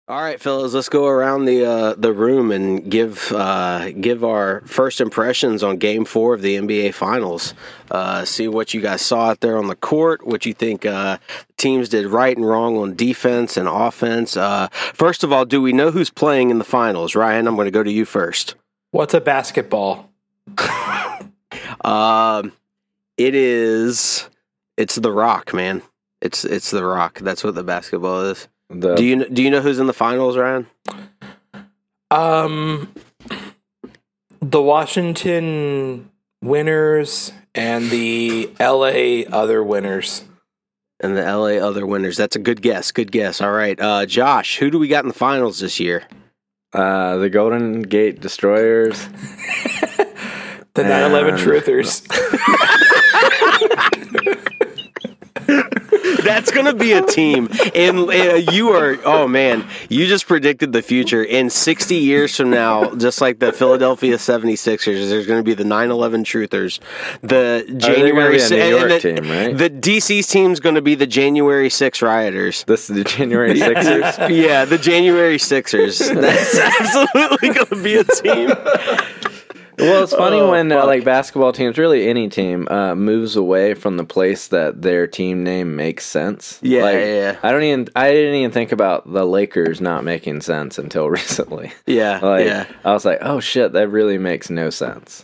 All right, fellas, let's go around the room and give our first impressions on Game 4 of the NBA Finals. See what you guys saw out there on the court, what you think teams did right and wrong on defense and offense. First of all, do we know who's playing in the finals? Ryan, I'm going to go to you first. What's a basketball? It's The Rock, man. It's The Rock. That's what the basketball is. Do you know who's in the finals, Ryan? The Washington winners and the LA other winners. And the LA other winners. That's a good guess. Good guess. All right. Josh, who do we got in the finals this year? The Golden Gate Destroyers. The 9/11 Truthers. That's going to be a team. And you just predicted the future. In 60 years from now, just like the Philadelphia 76ers, there's going to be the 9/11 Truthers. The January New York team, right? The DC's team's going to be the January 6 Rioters. This is the January Sixers? Yeah, the January Sixers. That's absolutely going to be a team. Well, it's funny when basketball teams, really any team, moves away from the place that their team name makes sense. Yeah. I didn't even think about the Lakers not making sense until recently. Yeah. I was like, oh shit, that really makes no sense.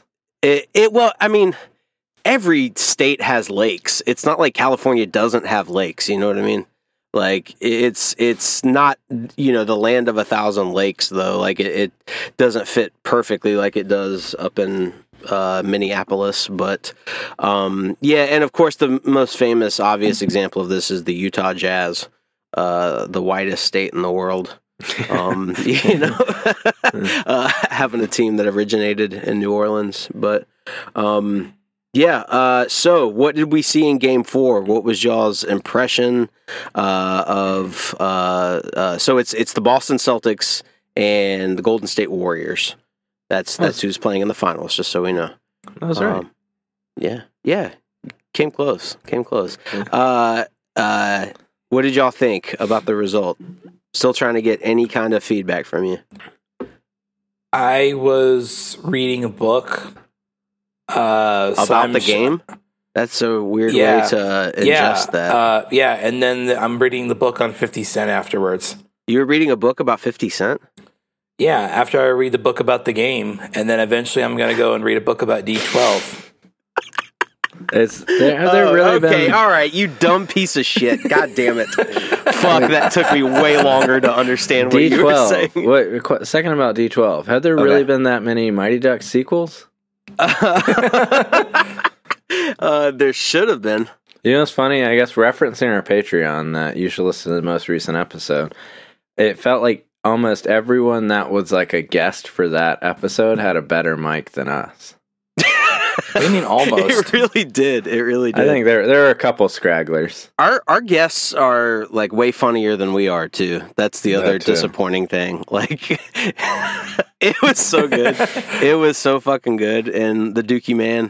Every state has lakes. It's not like California doesn't have lakes. You know what I mean? Like it's not, the land of 1,000 lakes though. Like it doesn't fit perfectly like it does up in Minneapolis. But and of course the most famous, obvious example of this is the Utah Jazz, the whitest state in the world. Having a team that originated in New Orleans, but. So what did we see in Game 4? What was y'all's impression of? So it's the Boston Celtics and the Golden State Warriors. That's who's playing in the finals. Just so we know. That's right. Yeah. Came close. What did y'all think about the result? Still trying to get any kind of feedback from you. I was reading a book. About the game? That's a weird way to adjust that. And then I'm reading the book on 50 Cent afterwards. You were reading a book about 50 Cent? Yeah, after I read the book about the game, and then eventually I'm going to go and read a book about D12. Okay, all right, you dumb piece of shit. God damn it. Fuck, that took me way longer to understand what you were saying. Wait, second about D12. Have there really been that many Mighty Ducks sequels? There should have been. You know what's funny? I guess referencing our Patreon that you should listen to the most recent episode, it felt like almost everyone that was like a guest for that episode had a better mic than us. What do you mean almost? It really did. I think there are a couple scragglers. Our guests are like way funnier than we are too. That's the other disappointing thing. Like it was so good. It was so fucking good. And the Dookie Man,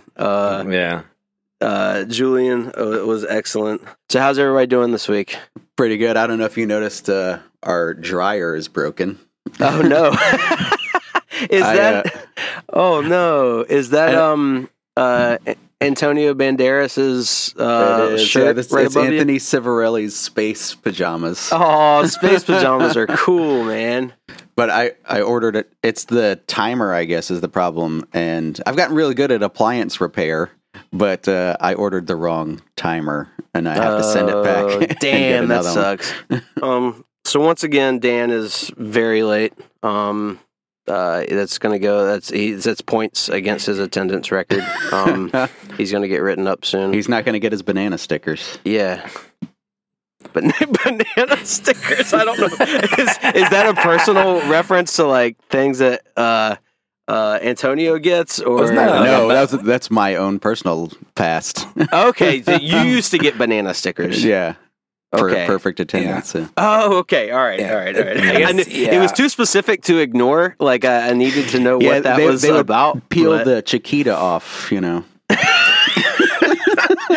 Julian was excellent. So how's everybody doing this week? Pretty good. I don't know if you noticed our dryer is broken. Oh no. Is that Antonio Banderas's shirt? It's above Anthony you? Civarelli's space pajamas. Oh, space pajamas are cool, man. But I ordered it. It's the timer, I guess, is the problem. And I've gotten really good at appliance repair, but I ordered the wrong timer, and I have to send it back. Damn, that sucks. So once again, Dan is very late. That's gonna go. That's points against his attendance record. He's gonna get written up soon. He's not gonna get his banana stickers. Yeah, but banana stickers. I don't know. Is that a personal reference to like things that Antonio gets, or no? That's my own personal past. Okay, so you used to get banana stickers. Yeah. For Okay. perfect attendance. Yeah. Oh, okay. All right. It was too specific to ignore. Like, I needed to know what that was about. Peel the Chiquita off, you know.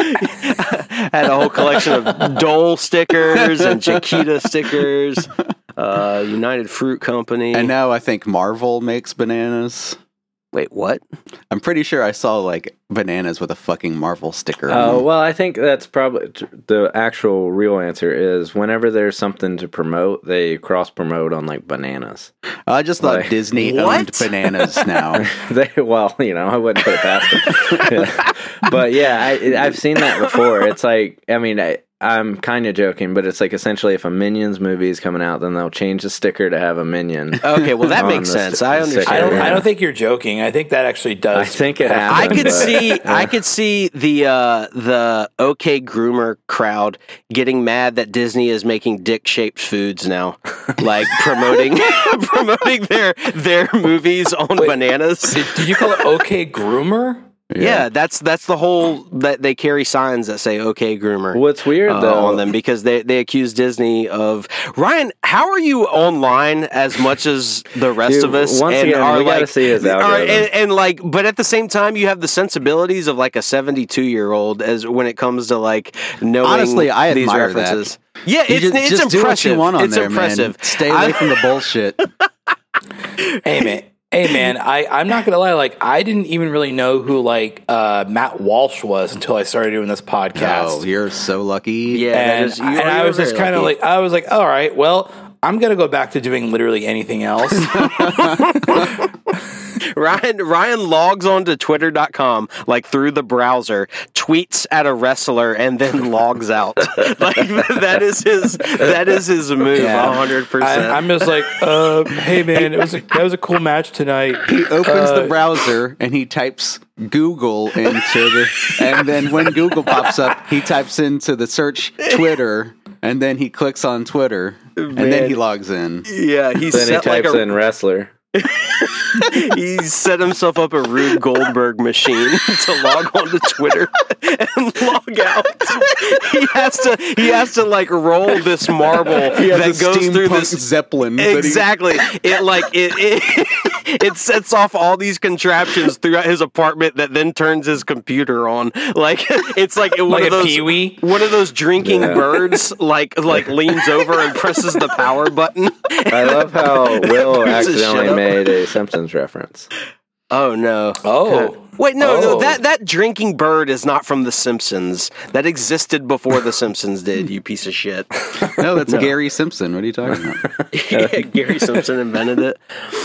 Had a whole collection of Dole stickers and Chiquita stickers. United Fruit Company. And now I think Marvel makes bananas. Wait, what? I'm pretty sure I saw like bananas with a fucking Marvel sticker. on Oh, them. well, I think that's probably the actual real answer is whenever there's something to promote, they cross promote on like bananas. I just thought like- Disney What? owned bananas now. I wouldn't put it past them. Yeah. But yeah, I've seen that before. It's like, I mean, I'm kind of joking, but it's like essentially if a Minions movie is coming out, then they'll change the sticker to have a Minion. Okay, well that On makes the sense. st- I the understand. sticker, I yeah. don't think you're joking. I think that actually does. I think it I happened. could but- see I could see the OK Groomer crowd getting mad that Disney is making dick-shaped foods now, like promoting their movies on bananas. Did you call it OK Groomer? Yeah, that's the whole that they carry signs that say OK Groomer. What's weird though on them because they accuse Disney of Ryan. How are you online as much as the rest Dude, of us? once and again, are we gotta see his all right, algorithm. and like, but at the same time, you have the sensibilities of like a 72-year-old as when it comes to like knowing. Honestly, I these admire references. Yeah, You it's just do what impressive. you want on it's there, impressive. man. Stay away from the bullshit. Hey man, I'm not gonna lie. Like, I didn't even really know who like Matt Walsh was until I started doing this podcast. Oh, you're so lucky. Yeah, that and, is- and I was just kind of like, I was like, all right, well, I'm gonna go back to doing literally anything else. Ryan logs on to twitter.com like through the browser, tweets at a wrestler, and then logs out. Like that is his move, Yeah. 100%. I'm just like, hey man, that was a cool match tonight. He opens the browser and he types Google into the, and then when Google pops up, he types into the search Twitter, and then he clicks on Twitter, and then he logs in. Yeah, Then he set like types in wrestler. he set himself up a Rube Goldberg machine to log on to Twitter and log out. He has to like roll this marble that goes through this Zeppelin. that he- exactly. It sets off all these contraptions throughout his apartment that then turns his computer on. Like it's like one Like of a those Pee-wee? one of those drinking birds like leans over and presses the power button. I love how Will Turns his shit accidentally up. made a Simpsons reference. Oh no. Oh. Wait, no, Oh. that drinking bird is not from The Simpsons. That existed before The Simpsons did, you piece of shit. No, that's Gary Simpson. What are you talking about? Yeah, Gary Simpson invented it.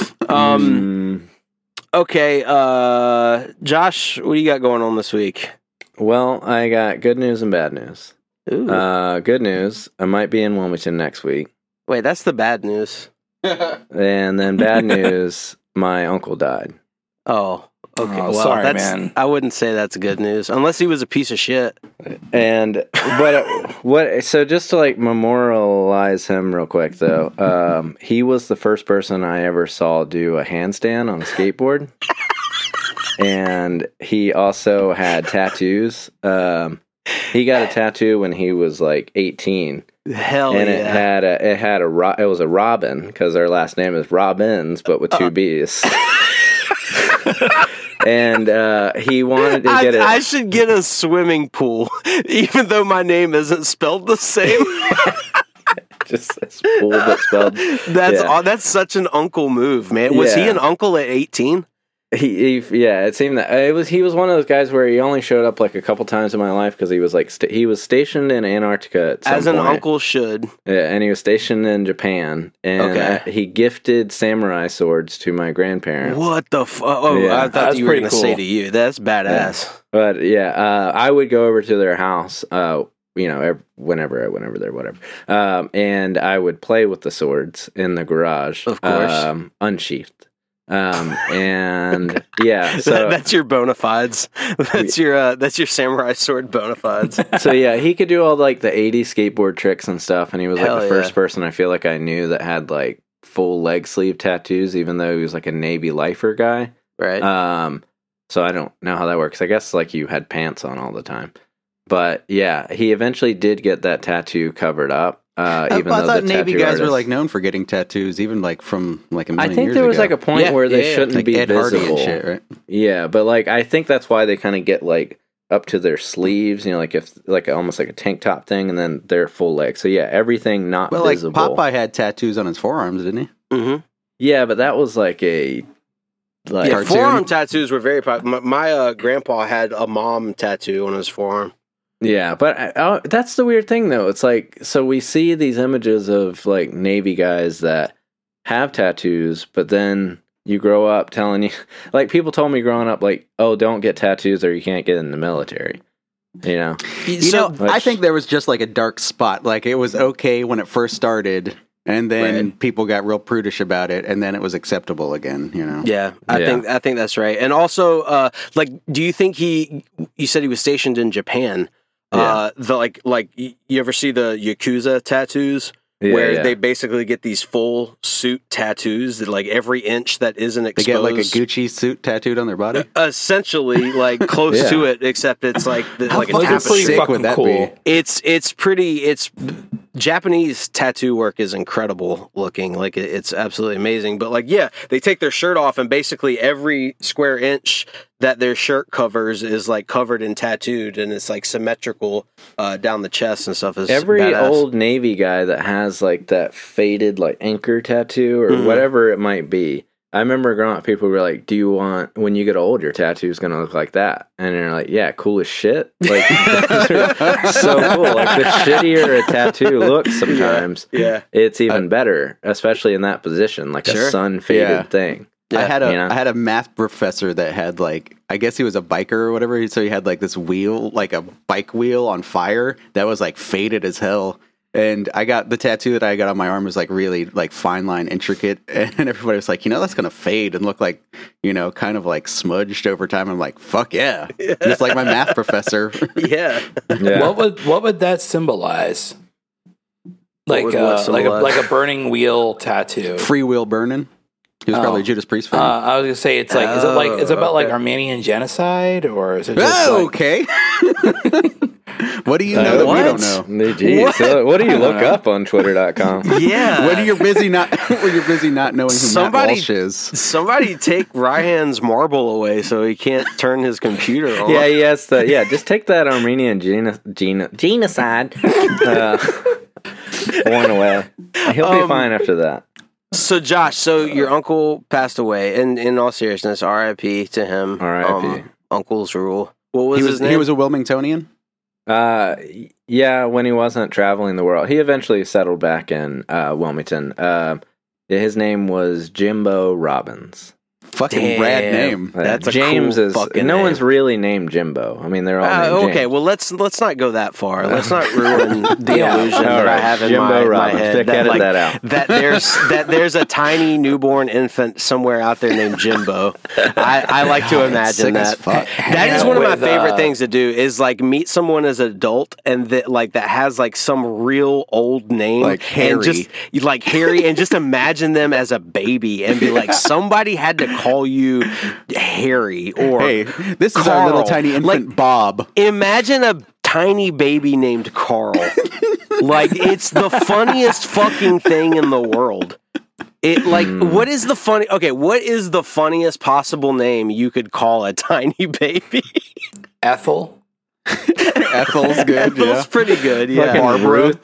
Okay, Josh, what do you got going on this week? Well, I got good news and bad news. Ooh. Good news, I might be in Wilmington next week. Wait, that's the bad news. And then bad news, my uncle died. Oh, okay. Oh, Well, sorry, that's, man. I wouldn't say that's good news unless he was a piece of shit. And what? So just to like memorialize him real quick, though, he was the first person I ever saw do a handstand on a skateboard, and he also had tattoos. He got a tattoo when he was like 18, Hell and yeah. it was a Robin because their last name is Robbins, but with two B's. And he wanted to get it. I should get a swimming pool, even though my name isn't spelled the same. Just this pool but spelled. That's such an uncle move, man. Was he Yeah. an uncle at 18? It seemed that he was one of those guys where he only showed up like a couple times in my life because he was like he was stationed in Antarctica at some As an point. uncle should. Yeah, and he was stationed in Japan, and Okay. he gifted samurai swords to my grandparents. What the Oh, Yeah. I thought That's you were pretty going to say cool. to you. That's badass. But yeah, I would go over to their house, whenever they're whatever, and I would play with the swords in the garage, Of course. unsheathed. And yeah, so That's your bona fides. That's your samurai sword bona fides. so yeah, he could do all like the 80s skateboard tricks and stuff, and he was like Hell the yeah. first person I feel like I knew that had like full leg sleeve tattoos, even though he was like a Navy lifer guy. Right. So I don't know how that works. I guess like you had pants on all the time. But yeah, he eventually did get that tattoo covered up. Even I though thought the Navy tattoo guys were artist- like known for getting tattoos, even like from like a million I think years there was ago. like a point Yeah, where they yeah, shouldn't like be Ed Hardy visible. and shit, right? Yeah, but like I think that's why they kind of get like up to their sleeves, like almost like a tank top thing, and then their full leg. So yeah, everything not visible. Like Popeye had tattoos on his forearms, didn't he? Mm-hmm. Yeah, but that was like a Yeah, forearm tattoos were very popular. My grandpa had a mom tattoo on his forearm. Yeah, but that's the weird thing, though. It's like, so we see these images of like Navy guys that have tattoos, but then you grow up telling you, like people told me growing up, like, oh, don't get tattoos or you can't get in the military. You know, I think there was just like a dark spot. Like it was okay when it first started. And then people got real prudish about it, and then it was acceptable again. You know. Yeah, I think that's right. And also, like, do you think you said he was stationed in Japan? Yeah. You ever see the Yakuza tattoos? Where they basically get these full suit tattoos that like every inch that isn't exposed. They get like a Gucci suit tattooed on their body? Essentially, like close to it, except it's like like a tapestry. Sick would that be? It's Japanese tattoo work is incredible looking. Like it's absolutely amazing. But like, yeah, they take their shirt off and basically every square inch that their shirt covers is like covered and tattooed, and it's like symmetrical down the chest and stuff. Is every badass. Old Navy guy that has like that faded like anchor tattoo or whatever it might be. I remember growing up, people were like, "Do you want when you get old, your tattoo's gonna look like that?" And they're like, "Yeah, cool as shit." Like so cool. Like the shittier a tattoo looks, sometimes, it's even better, especially in that position, like a sun faded thing. Yeah, I had a math professor that had like, I guess he was a biker or whatever. So he had like this wheel, like a bike wheel on fire that was like faded as hell. And I got the tattoo that I got on my arm was like really like fine line intricate. And everybody was like, that's going to fade and look like, kind of like smudged over time. I'm like, fuck yeah. Just like my math professor. Yeah. What would that symbolize? Like a burning wheel tattoo. Free will burning. He was probably a Judas Priest fan. I was gonna say it's like is it about like Armenian genocide or is it just okay? What do you know that we don't know? Jeez. So what do you look up on Twitter.com? Yeah. When you're busy not knowing who Matt Walsh is. Somebody take Ryan's marble away so he can't turn his computer on. Yeah, yes. Just take that Armenian genocide one away. He'll be fine after that. So, Josh, your uncle passed away, and in all seriousness, R.I.P. to him. R.I.P. Uncle's rule. What was his name? He was a Wilmingtonian? Yeah, when he wasn't traveling the world. He eventually settled back in Wilmington. His name was Jimbo Robbins. Fucking rad name. That's James a cool fucking no name. one's really named Jimbo. I mean, they're all named James. Okay, well let's not go that far. Let's not ruin the illusion that I have in Jimbo my Robbins. head. Edit that out. That there's a tiny newborn infant somewhere out there named Jimbo. I like to imagine that. That is one of my favorite things to do is like meet someone as an adult and that has like some real old name, like Harry, and just imagine them as a baby and be like, somebody had to call you Harry or hey, this is our little tiny infant Bob. Imagine a tiny baby named Carl. Like it's the funniest fucking thing in the world. What is the funniest possible name you could call a tiny baby? Ethel. Ethel's good. Ethel's pretty good. Yeah. Barbara.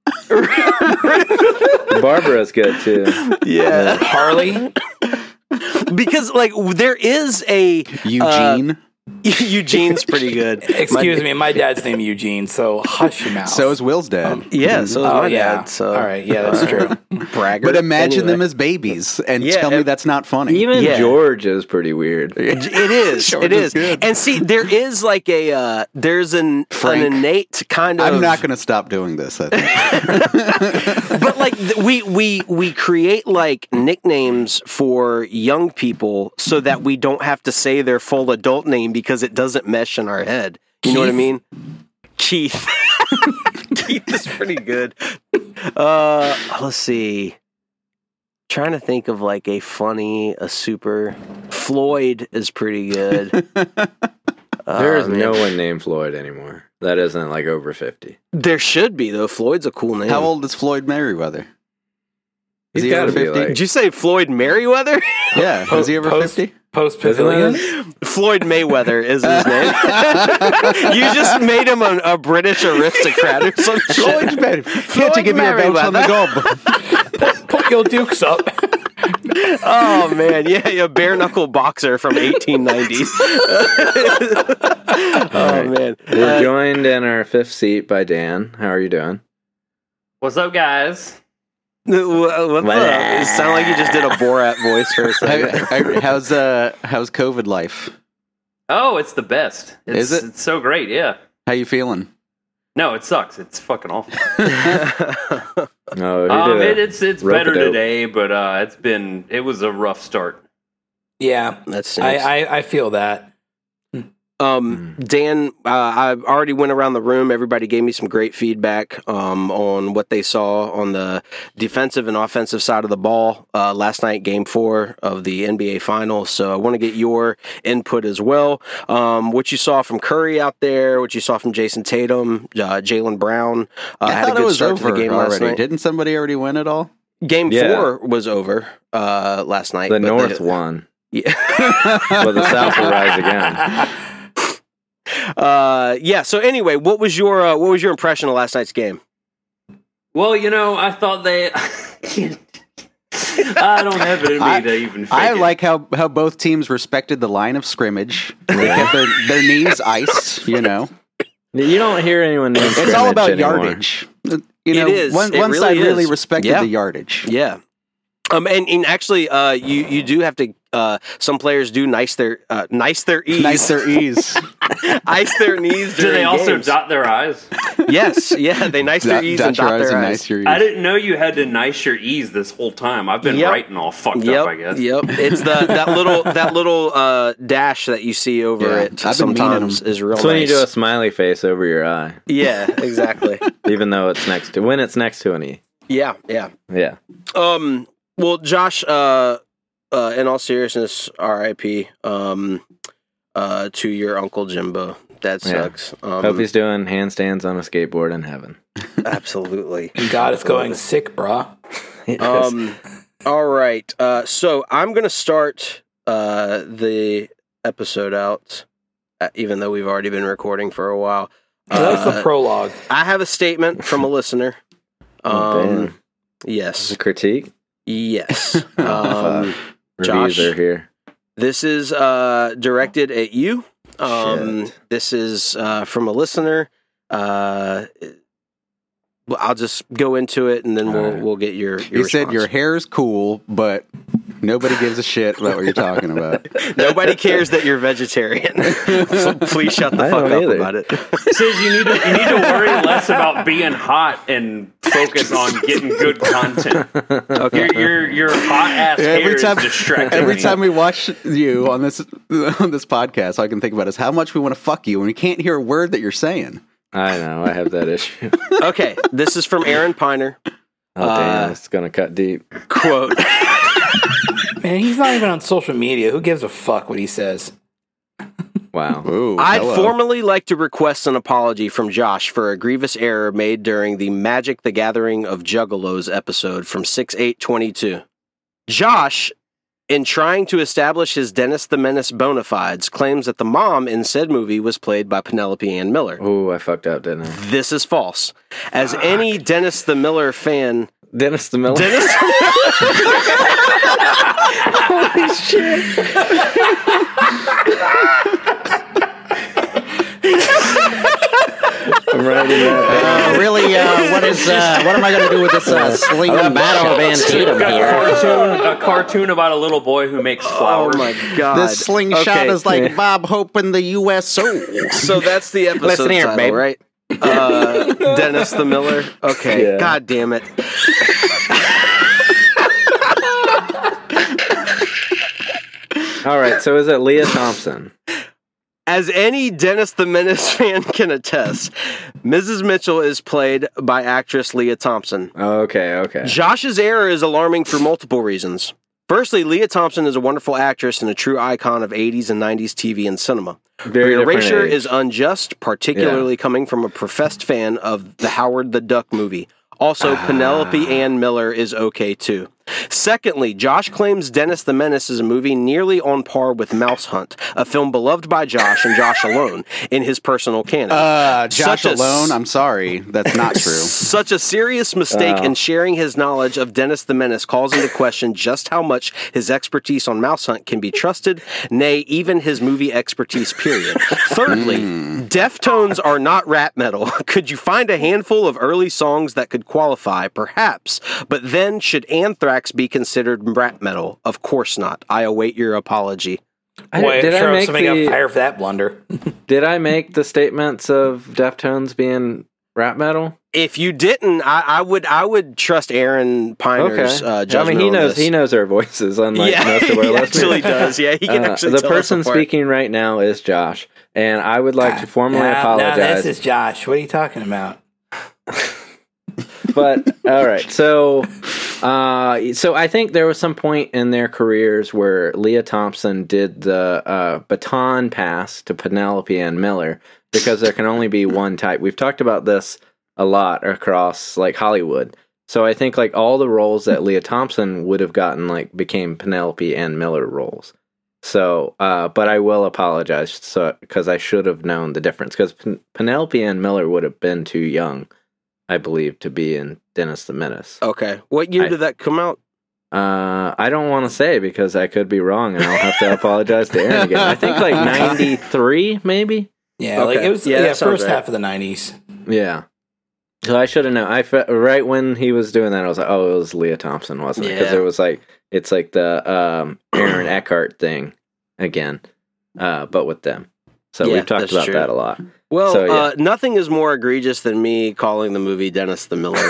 Barbara's good too. Yeah. Harley. Because there is a Eugene. Eugene's pretty good. Excuse me, my dad's name Eugene, so hush your mouth. So is Will's dad. So is my dad. So all right, yeah, that's true. Braggart. But imagine them as babies and tell me that's not funny. Even George is pretty weird. It is. It is. And see, there is like there's an innate kind of. I'm not going to stop doing this. I think. But like we create like nicknames for young people so that we don't have to say their full adult name because it doesn't mesh in our head. You know what I mean? Keith. Keith is pretty good. Let's see. Trying to think of like a super. Floyd is pretty good. There is no one named Floyd anymore. That isn't like over 50. There should be though. Floyd's a cool name. How old is Floyd Mayweather? Is He's he over gotta be 50? like- Did you say Floyd Merriweather? Yeah. Is he over 50? Post Pavilion. Floyd Mayweather is his name. You just made him a British aristocrat or some Floyd's shit. better. He had to give me a bounce on the gob. Put your dukes up. Oh man, yeah, bare knuckle boxer from 1890s. Oh man, We're joined in our fifth seat by Dan. How are you doing? What's up, guys? What's up? It sounded like you just did a Borat voice for a second. How's COVID life? Oh, it's the best. Is it? It's so great, yeah. How you feeling? No, it sucks. It's fucking awful. Oh, It's better rope-a-dope. today, but it was a rough start. Yeah, That's I feel that. Dan, I already went around the room. Everybody gave me some great feedback on what they saw on the defensive and offensive side of the ball last night, Game 4 of the NBA Finals. So I want to get your input as well. What you saw from Curry out there, what you saw from Jason Tatum, Jaylen Brown. I had a thought good it was start over to the game last already. night. Didn't somebody already win it all? Game Yeah. 4 was over last night. The but North won, Yeah. but the South will rise again. Yeah. So anyway, what was your impression of last night's game? Well, I thought they... I don't have it in me to even fake I it. like how both teams respected the line of scrimmage. They kept their knees iced, You don't hear anyone name It's all scrimmage about anymore. yardage. It is. One It really side really is. respected Yeah. the yardage. Yeah. And actually, you do have to. Some players do nice their ease, Nice their ease. ice their knees. Do they during also games. dot their eyes? Yes, yeah, they nice their ease and Dot your dot eyes their and eyes. nice your ease. I didn't know you had to nice your ease this whole time. I've been Yep. writing all fucked Yep, up, I guess. yep. It's that little dash that you see over Yeah, it I've been meaning sometimes them. is real That's when you nice. do a smiley face over your eye, Yeah, exactly. even though it's next to an E. Yeah, yeah. Yeah. Well, Josh, in all seriousness, R.I.P. To your Uncle Jimbo. That Yeah. sucks. Hope he's doing handstands on a skateboard in heaven. Absolutely. God is going sick, brah. All right. So I'm going to start the episode out, even though we've already been recording for a while. That's the prologue. I have a statement from a listener. Damn. Yes. A critique. Yes. Reviews Josh? are here. This is directed at you. Shit. This is from a listener. I'll just go into it, and then we'll get your He said response. your hair is cool, but nobody gives a shit about what you're talking about. Nobody cares that you're vegetarian. So please shut the I fuck don't up either. about it. It says you need to worry less about being hot and focus on getting good content. Okay. Your hot ass hair is distracting every me. time we watch you on this podcast, all I can think about is how much we want to fuck you, and we can't hear a word that you're saying. I know. I have that issue. Okay, this is from Aaron Piner. Oh, damn. It's going to cut deep. Quote. Man, he's not even on social media. Who gives a fuck what he says? Wow. Ooh, I'd hello. formally like to request an apology from Josh for a grievous error made during the Magic the Gathering of Juggalos episode from 6/8/22. Josh, in trying to establish his Dennis the Menace bona fides, claims that the mom in said movie was played by Penelope Ann Miller. Oh, I fucked up, didn't I? This is false. As any Dennis the Miller fan... Dennis the Miller. Dennis Holy shit. I'm writing that. Really, what am I going to do with this sling Battle of Antietam here. A cartoon about a little boy who makes Oh flowers. my god. This slingshot Okay, is like Bob Hope in the USO. So that's the episode Listen here, title, babe. right? Dennis the Miller. Okay, Yeah. god damn it. All right. So is it Leah Thompson? As any Dennis the Menace fan can attest, Mrs. Mitchell is played by actress Leah Thompson. Okay. Okay. Josh's error is alarming for multiple reasons. Firstly, Leah Thompson is a wonderful actress and a true icon of 80s and 90s TV and cinema. Very Her different erasure age. is unjust, particularly coming from a professed fan of the Howard the Duck movie. Also, Penelope Ann Miller is okay too. Secondly, Josh claims Dennis the Menace is a movie nearly on par with Mouse Hunt, a film beloved by Josh and Josh alone in his personal canon. Josh alone? I'm sorry. That's not true. Such a serious mistake in sharing his knowledge of Dennis the Menace calls into question just how much his expertise on Mouse Hunt can be trusted, nay, even his movie expertise, period. Thirdly, Deftones are not rap metal. Could you find a handful of early songs that could qualify? Perhaps. But then, should Anthrax be considered rap metal? Of course not. I await your apology. Boy, I'm sure somebody got fired for that blunder. Did I make the statements of Deftones being rap metal? If you didn't, I would trust Aaron Piner's judgment. I mean, he knows our voices, unlike most of our listeners. He actually does. Yeah, he can actually the tell person us apart. speaking right now is Josh, and I would like to formally apologize. No, this is Josh. What are you talking about? But all right, so I think there was some point in their careers where Leah Thompson did the baton pass to Penelope Ann Miller, because there can only be one type. We've talked about this a lot across like Hollywood. So I think like all the roles that Leah Thompson would have gotten like became Penelope Ann Miller roles. So, but I will apologize because I should have known the difference, because Penelope Ann Miller would have been too young, I believe, to be in Dennis the Menace. Okay. What year did that come out? I don't want to say because I could be wrong and I'll have to apologize to Aaron again. I think like 93, maybe? Yeah, like it was first half of the 90s. Yeah. So I should have known. Right when he was doing that, I was like, oh, it was Leah Thompson, wasn't it? Because there was like, it's like the Aaron Eckhart thing again, but with them. So we've talked about that a lot. Well, so, nothing is more egregious than me calling the movie Dennis the Miller.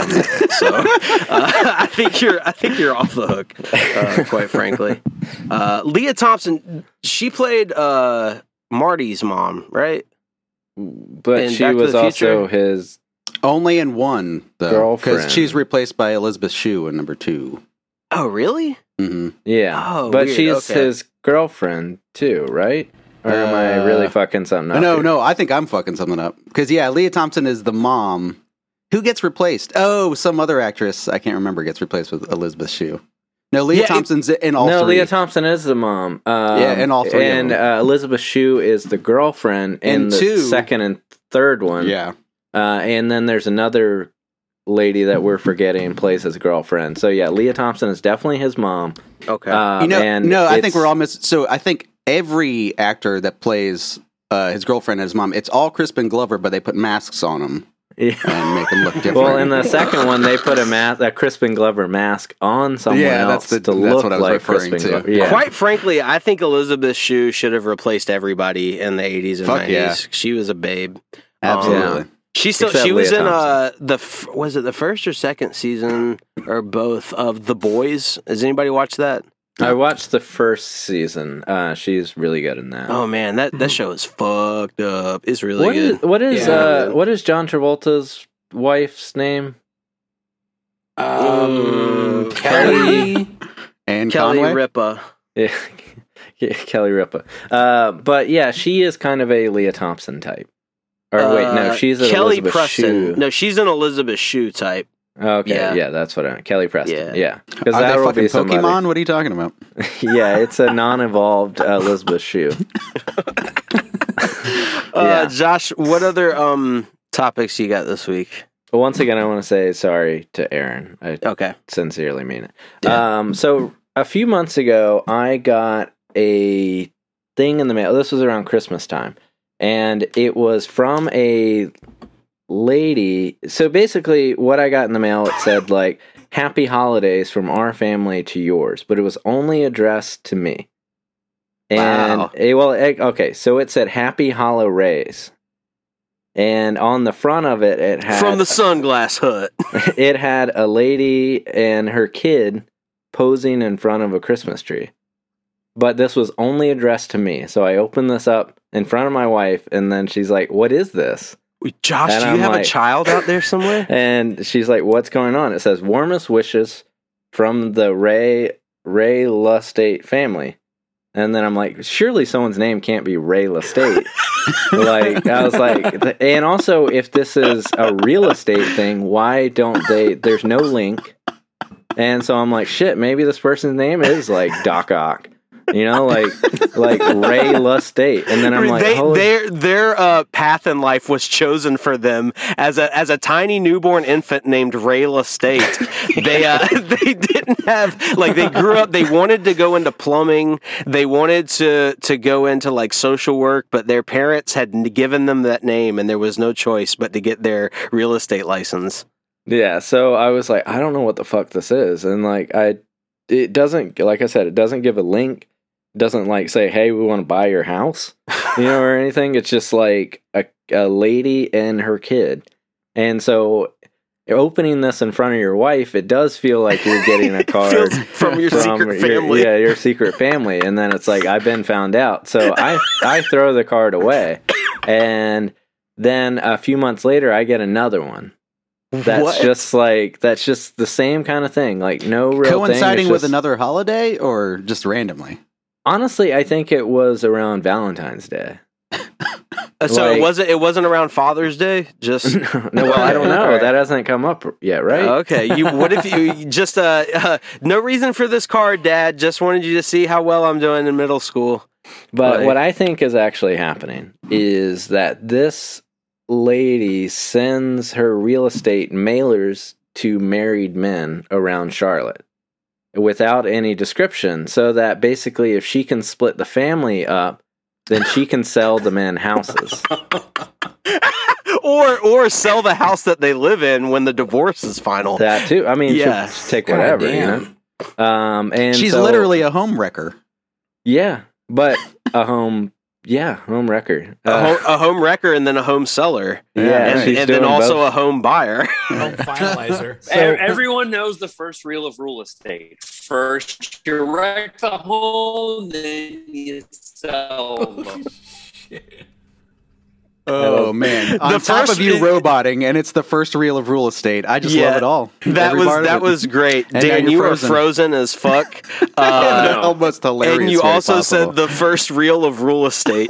I think you're off the hook, quite frankly. Leah Thompson, she played Marty's mom, right? But she was also his only in one, though, girlfriend, because she's replaced by Elizabeth Shue in number 2. Oh, really? Mm-hmm. Yeah. Oh, but weird. she's his girlfriend too, right? Or am I really fucking something up? No, I think I'm fucking something up. Because, Leah Thompson is the mom. Who gets replaced? Oh, some other actress, I can't remember, gets replaced with Elizabeth Shue. No, Leah Thompson's in all three. No, Leah Thompson is the mom. In all three. And Elizabeth Shue is the girlfriend in the second and third one. Yeah. And then there's another lady that we're forgetting plays his girlfriend. So, Leah Thompson is definitely his mom. Okay. I think we're all missing. So, I think every actor that plays his girlfriend and his mom, it's all Crispin Glover, but they put masks on them and make them look different. Well, in the second one, they put a Crispin Glover mask on someone else to look like Crispin Glover. Yeah. Quite frankly, I think Elizabeth Shue should have replaced everybody in the 80s and 90s. Yeah. She was a babe. Absolutely. She was in was it the first or second season or both of The Boys? Has anybody watched that? I watched the first season. She's really good in that. Oh man, that show is fucked up. It's really good. What is John Travolta's wife's name? Kelly and Kelly Conway? Ripa. Yeah, Kelly Ripa. But she is kind of a Leah Thompson type. Or wait, no, she's an Kelly Elizabeth Preston. Shue. No, she's an Elizabeth Shue type. Okay, that's what I meant. Kelly Preston. Yeah. Because Are that they will fucking be somebody. Pokemon? What are you talking about? Yeah, it's a non-evolved Elizabeth Shue. Josh, what other topics you got this week? Well, once again, I want to say sorry to Aaron. I sincerely mean it. Yeah. So a few months ago, I got a thing in the mail. This was around Christmas time. And it was from a lady. So basically, what I got in the mail, it said, like, happy holidays from our family to yours. But it was only addressed to me. And, okay, so it said happy holidays. And on the front of it, it had... From the Sunglass Hut. It had a lady and her kid posing in front of a Christmas tree. But this was only addressed to me. So I opened this up in front of my wife, and then she's like, what is this? Josh, and do you have a child out there somewhere? And she's like, what's going on? It says, warmest wishes from the Ray Lustate family. And then I'm like, surely someone's name can't be Ray Lustate. I was like, and also, if this is a real estate thing, why don't there's no link. And so I'm like, shit, maybe this person's name is like Doc Ock. You know, like Ray Lestate, and then I'm like, their path in life was chosen for them as a tiny newborn infant named Ray Lestate. They didn't have they grew up. They wanted to go into plumbing. They wanted to go into like social work, but their parents had given them that name, and there was no choice but to get their real estate license. Yeah, so I was like, I don't know what the fuck this is, and it doesn't, like I said, it doesn't give a link. Doesn't like say, hey, we want to buy your house, or anything. It's just like a lady and her kid. And so opening this in front of your wife, it does feel like you're getting a card from your secret family. Your secret family. And then it's like, I've been found out. So I throw the card away. And then a few months later, I get another one. That's just the same kind of thing. Like no real coinciding thing. with another holiday or just randomly? Honestly, I think it was around Valentine's Day. So it wasn't around Father's Day? Just no, well, I don't know. That hasn't come up yet, right? Okay. What if you just no reason for this card, Dad? Just wanted you to see how well I'm doing in middle school. But what I think is actually happening is that this lady sends her real estate mailers to married men around Charlotte without any description, so that basically if she can split the family up, then she can sell the men houses. or sell the house that they live in when the divorce is final. That too. I mean, yeah. She'll take whatever, you know. And she's literally a home wrecker. Yeah, but a home wrecker. A home wrecker and then a home seller. Yeah, and then also both. A home buyer. Home finalizer. So, everyone knows the first rule of real estate. First, you wreck the home, then you sell them. Oh man! On top of you roboting, and it's the first reel of real estate. I just love it all. That was great, Dan. You were frozen as fuck. Almost hilarious. And you also said the first reel of real estate,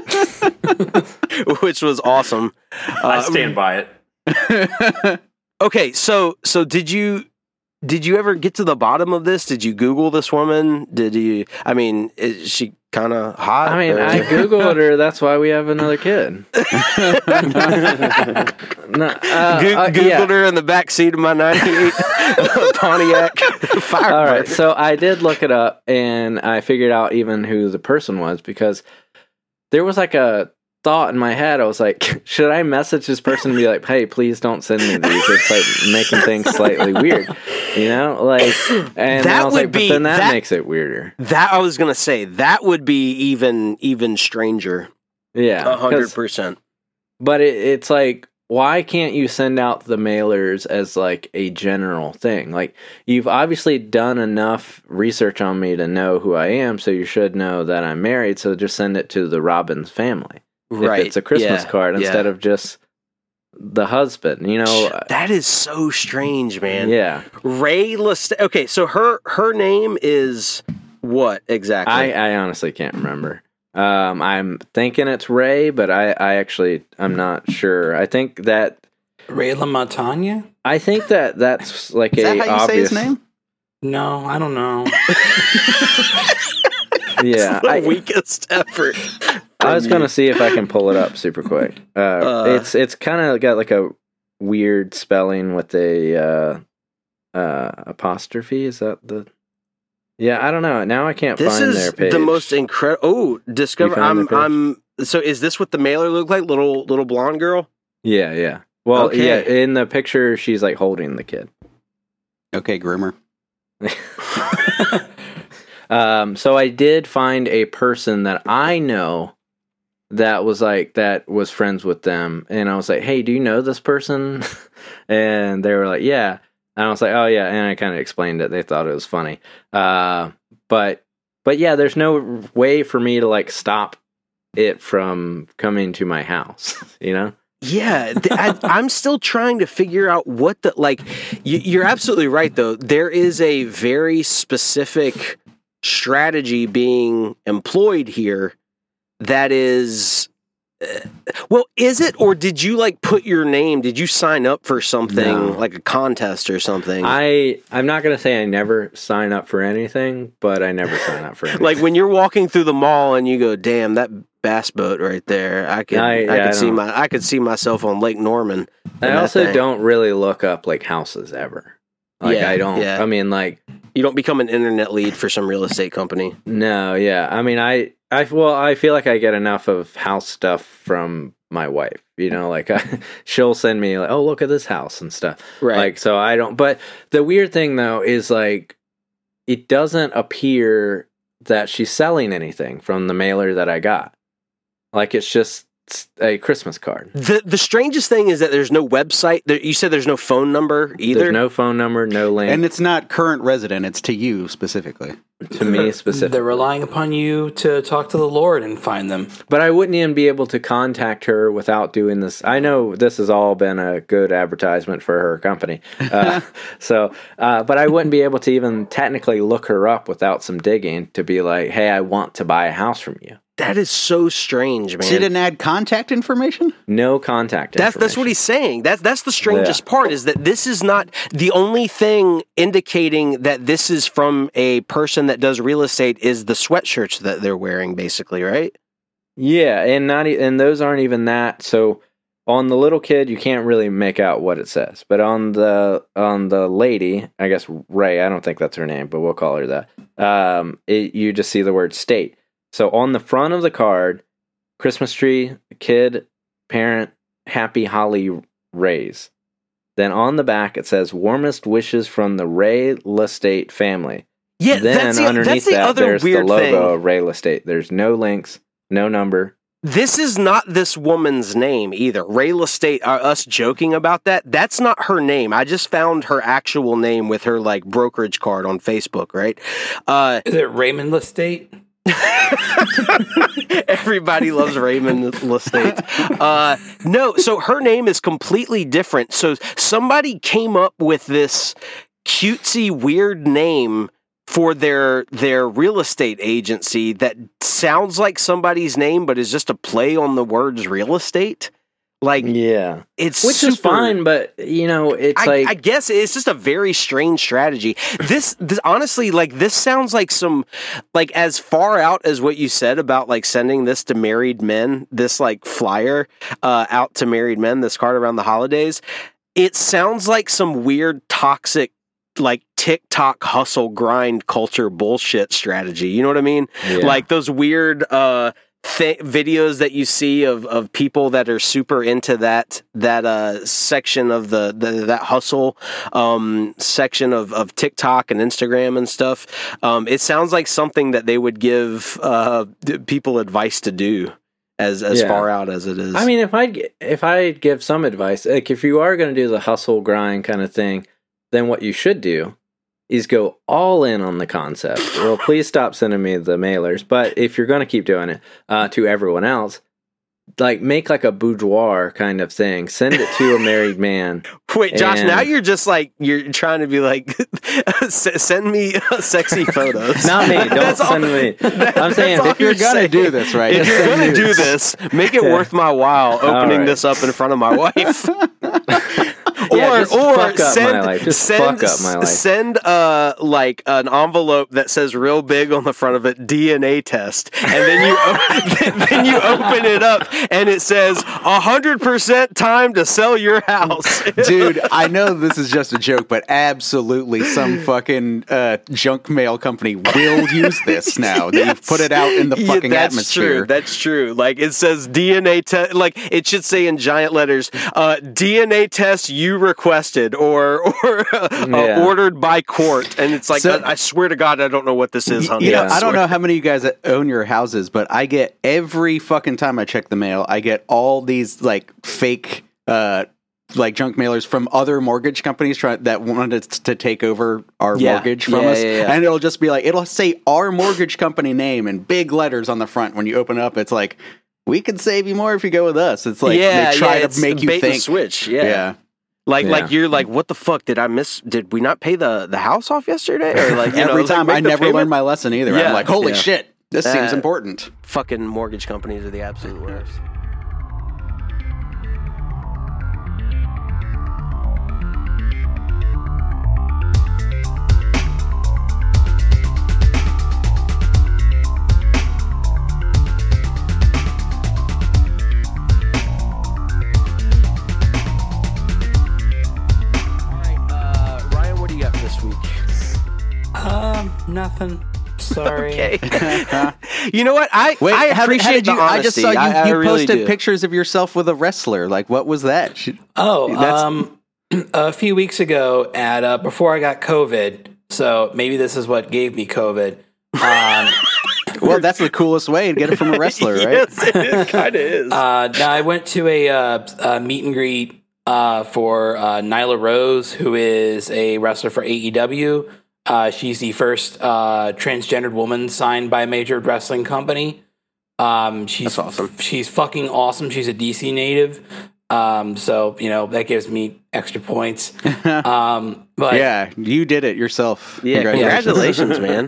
which was awesome. I stand by it. Okay, so did you ever get to the bottom of this? Did you Google this woman? I mean, is she kind of hot? I mean, I Googled her. That's why we have another kid. Googled her in the backseat of my 98 Pontiac Firebird. All right, so I did look it up, and I figured out even who the person was, because there was like a thought in my head. I was like, should I message this person and be like, hey, please don't send me these? It's like making things slightly weird, you know? Like, and that I was like, but then that makes it weirder. That I was gonna say that would be even stranger. Yeah, 100%. But it's like, why can't you send out the mailers as like a general thing? Like, you've obviously done enough research on me to know who I am, so you should know that I'm married. So just send it to the Robbins family. Right. If it's a Christmas card instead of just the husband, you know. That is so strange, man. Yeah. Ray Lestate. Okay, so her name is what exactly? I honestly can't remember. I'm thinking it's Ray, but I'm not sure. I think that Ray LaMontagne? I think that's like is a that how you obvious say his name? No, I don't know. Yeah, the weakest effort. I was gonna see if I can pull it up super quick. It's kind of got like a weird spelling with a apostrophe. Is that the? Yeah, I don't know. Now I can't find their page. This is the most incredible. Oh, discover. I'm. So is this what the mailer looked like? Little blonde girl. Yeah. Well, yeah. In the picture, she's like holding the kid. Okay, groomer. So I did find a person that I know that was friends with them, and I was like, hey, do you know this person? And they were like, yeah. And I was like, oh yeah, and I kind of explained it. They thought it was funny. But yeah, there's no way for me to like stop it from coming to my house, you know? Yeah, I'm still trying to figure out what the, like, you're absolutely right though. There is a very specific strategy being employed here that is Well, is it, or did you like put your name? Did you sign up for something like a contest or something? I'm not gonna say I never sign up for anything, but I never sign up for anything. Like when you're walking through the mall and you go, "Damn, that bass boat right there! I could see myself on Lake Norman." I also don't really look up like houses ever. Like I don't. Yeah. I mean, like you don't become an internet lead for some real estate company. No, yeah. I mean, I feel like I get enough of house stuff from my wife. You know, like she'll send me like, "Oh, look at this house" and stuff. Right. Like, so I don't. But the weird thing though is like, it doesn't appear that she's selling anything from the mailer that I got. Like, it's just a Christmas card. The strangest thing is that there's no website. You said there's no phone number either. There's no phone number, no link. And it's not current resident. It's to you specifically. To me specifically. They're relying upon you to talk to the Lord and find them. But I wouldn't even be able to contact her without doing this. I know this has all been a good advertisement for her company. But I wouldn't be able to even technically look her up without some digging to be like, "Hey, I want to buy a house from you." That is so strange, man. So you didn't add contact information? No contact information. That's what he's saying. That's the strangest part, is that this is not the only thing indicating that this is from a person that does real estate is the sweatshirts that they're wearing, basically, right? Yeah, and those aren't even that. So on the little kid, you can't really make out what it says. But on the lady, I guess Ray, I don't think that's her name, but we'll call her that. You just see the word state. So on the front of the card, Christmas tree, kid, parent, happy Holly Rays. Then on the back it says warmest wishes from the Ray Lestate family. Yeah, then underneath that there's the logo of Ray Lestate. There's no links, no number. This is not this woman's name either. Ray Lestate, us joking about that, that's not her name. I just found her actual name with her like brokerage card on Facebook, right? Is it Raymond Lestate? Everybody loves Raymond Lestate. No, so her name is completely different. So somebody came up with this cutesy, weird name for their real estate agency that sounds like somebody's name, but is just a play on the words real estate. Like, yeah, it's which is fine, but you know, it's I guess it's just a very strange strategy. This honestly, like, this sounds like some, like, as far out as what you said about like sending this to married men, this like flyer out to married men, this card around the holidays. It sounds like some weird toxic, like TikTok hustle grind culture bullshit strategy. You know what I mean? Yeah. Like those weird videos that you see of people that are super into that section of that hustle section of TikTok and Instagram and stuff. It sounds like something that they would give people advice to do as far out as it is. I mean, if I'd give some advice, like if you are going to do the hustle grind kind of thing, then what you should do is go all in on the concept. Well, please stop sending me the mailers. But if you're going to keep doing it to everyone else, like make like a boudoir kind of thing. Send it to a married man. Wait, Josh, now you're just like, you're trying to be like, send me sexy photos. Not me. Don't send me. I'm saying if you're going to do this, right? If you're going to do this, make it worth my while opening this up in front of my wife. Send like an envelope that says real big on the front of it, DNA test, and then you open it up and it says 100% time to sell your house. Dude, I know this is just a joke, but absolutely some fucking junk mail company will use this now. Yes. They've put it out in the fucking atmosphere. That's true. Like it says DNA test, like it should say in giant letters, DNA test you requested or ordered by court, and it's like, so, I swear to God, I don't know what this is, honey. Yeah, I don't know how many of you guys own your houses, but I get every fucking time I check the mail, I get all these like fake like junk mailers from other mortgage companies that wanted to take over our mortgage from us. And it'll just be like, it'll say our mortgage company name in big letters on the front. When you open it up, it's like, we could save you more if you go with us. It's like they try to make you bait think. And switch. Yeah. Like you're like, what the fuck did I miss? Did we not pay the house off yesterday? Or like every time I never learned my lesson either. I'm like, holy shit, this seems important. Fucking mortgage companies are the absolute worst. nothing. Sorry. Okay. You know what? I How appreciate did you? the I just honesty. saw you. I You really posted do. pictures of yourself with a wrestler. Like, what was that? A few weeks ago, at before I got COVID, so maybe this is what gave me COVID. Well, that's the coolest way to get it from a wrestler, right? Yes, it kind of is. Now I went to a meet and greet for Nyla Rose, who is a wrestler for AEW. She's the first transgendered woman signed by a major wrestling company. She's That's awesome. She's fucking awesome. She's a DC native. So, that gives me extra points. But Yeah, you did it yourself. Yeah, congratulations, man.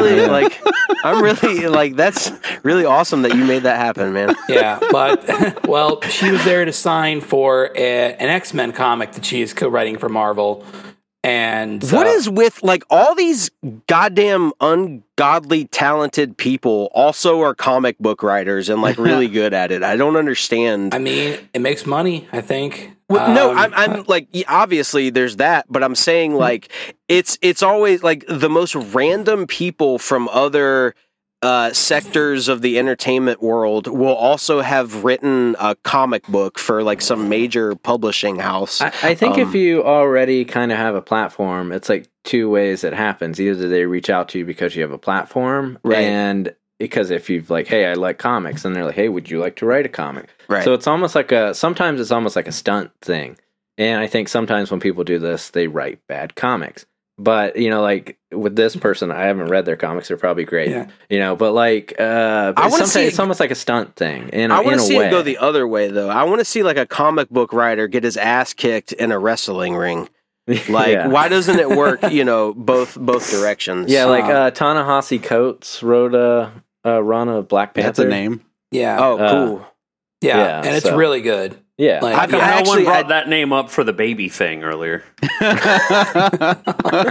I'm really like, that's really awesome that you made that happen, man. yeah, but well, she was there to sign for an X-Men comic that she is co-writing for Marvel. And What is with like all these goddamn ungodly talented people also are comic book writers and like really good at it? I don't understand. I mean, it makes money, I think. Well, no, I'm like, obviously there's that, but I'm saying like it's always like the most random people from other sectors of the entertainment world will also have written a comic book for like some major publishing house. I think if you already kind of have a platform, it's like two ways it happens. Either they reach out to you because you have a platform, Right. and because if you've like, hey, I like comics, and they're like, hey, would you like to write a comic? Right. So it's almost like sometimes it's almost like a stunt thing. And I think sometimes when people do this, they write bad comics. But, like with this person, I haven't read their comics. They're probably great, but like, sometimes it's almost like a stunt thing. I want to see way. it go the other way, though. I want to see like a comic book writer get his ass kicked in a wrestling ring. Like, Yeah. why doesn't it work? Both directions. Yeah, like Ta-Nehisi Coates wrote a run of Black Panther. That's a name. Yeah. Oh, cool. Yeah, and it's so- really good. Yeah. Like, How come I no one actually- brought that name up for the baby thing earlier? That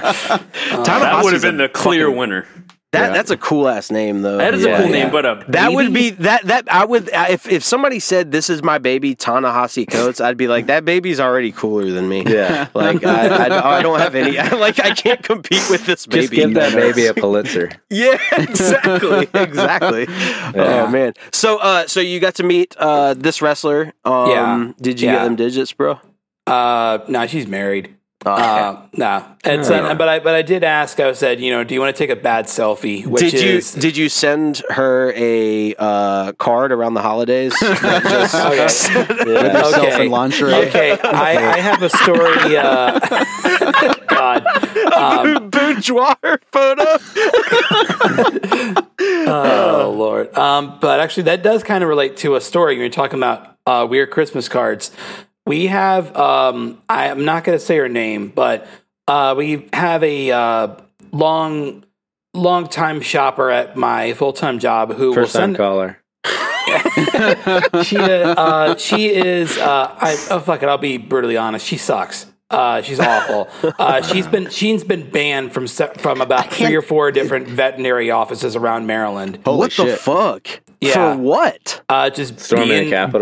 would have been the clear winner. That's a cool ass name, though. That is a cool name, but That would be that I would if somebody said this is my baby Ta-Nehisi Coates, I'd be like, that baby's already cooler than me. Yeah. Like I don't have any I can't compete with this baby. Just give that baby a Pulitzer. Yeah, exactly. Oh man. So you got to meet this wrestler. Yeah. Did you get them digits, bro? No, she's married. Okay. No, it's but I did ask. I said, do you want to take a bad selfie? Which Did you send her a card around the holidays? With herself in lingerie. Okay, I have a story. God, Boudoir photo. oh Lord. But actually, that does kind of relate to a story. You're talking about weird Christmas cards. We have, I'm not going to say her name, but we have a long time shopper at my full-time job who First will time send. caller. She is. Oh fuck it! I'll be brutally honest. She sucks. She's awful. She's been banned from about 3 or 4 different veterinary offices around Maryland. Holy What the shit. fuck? Yeah. For what? Just Storming being the Capitol.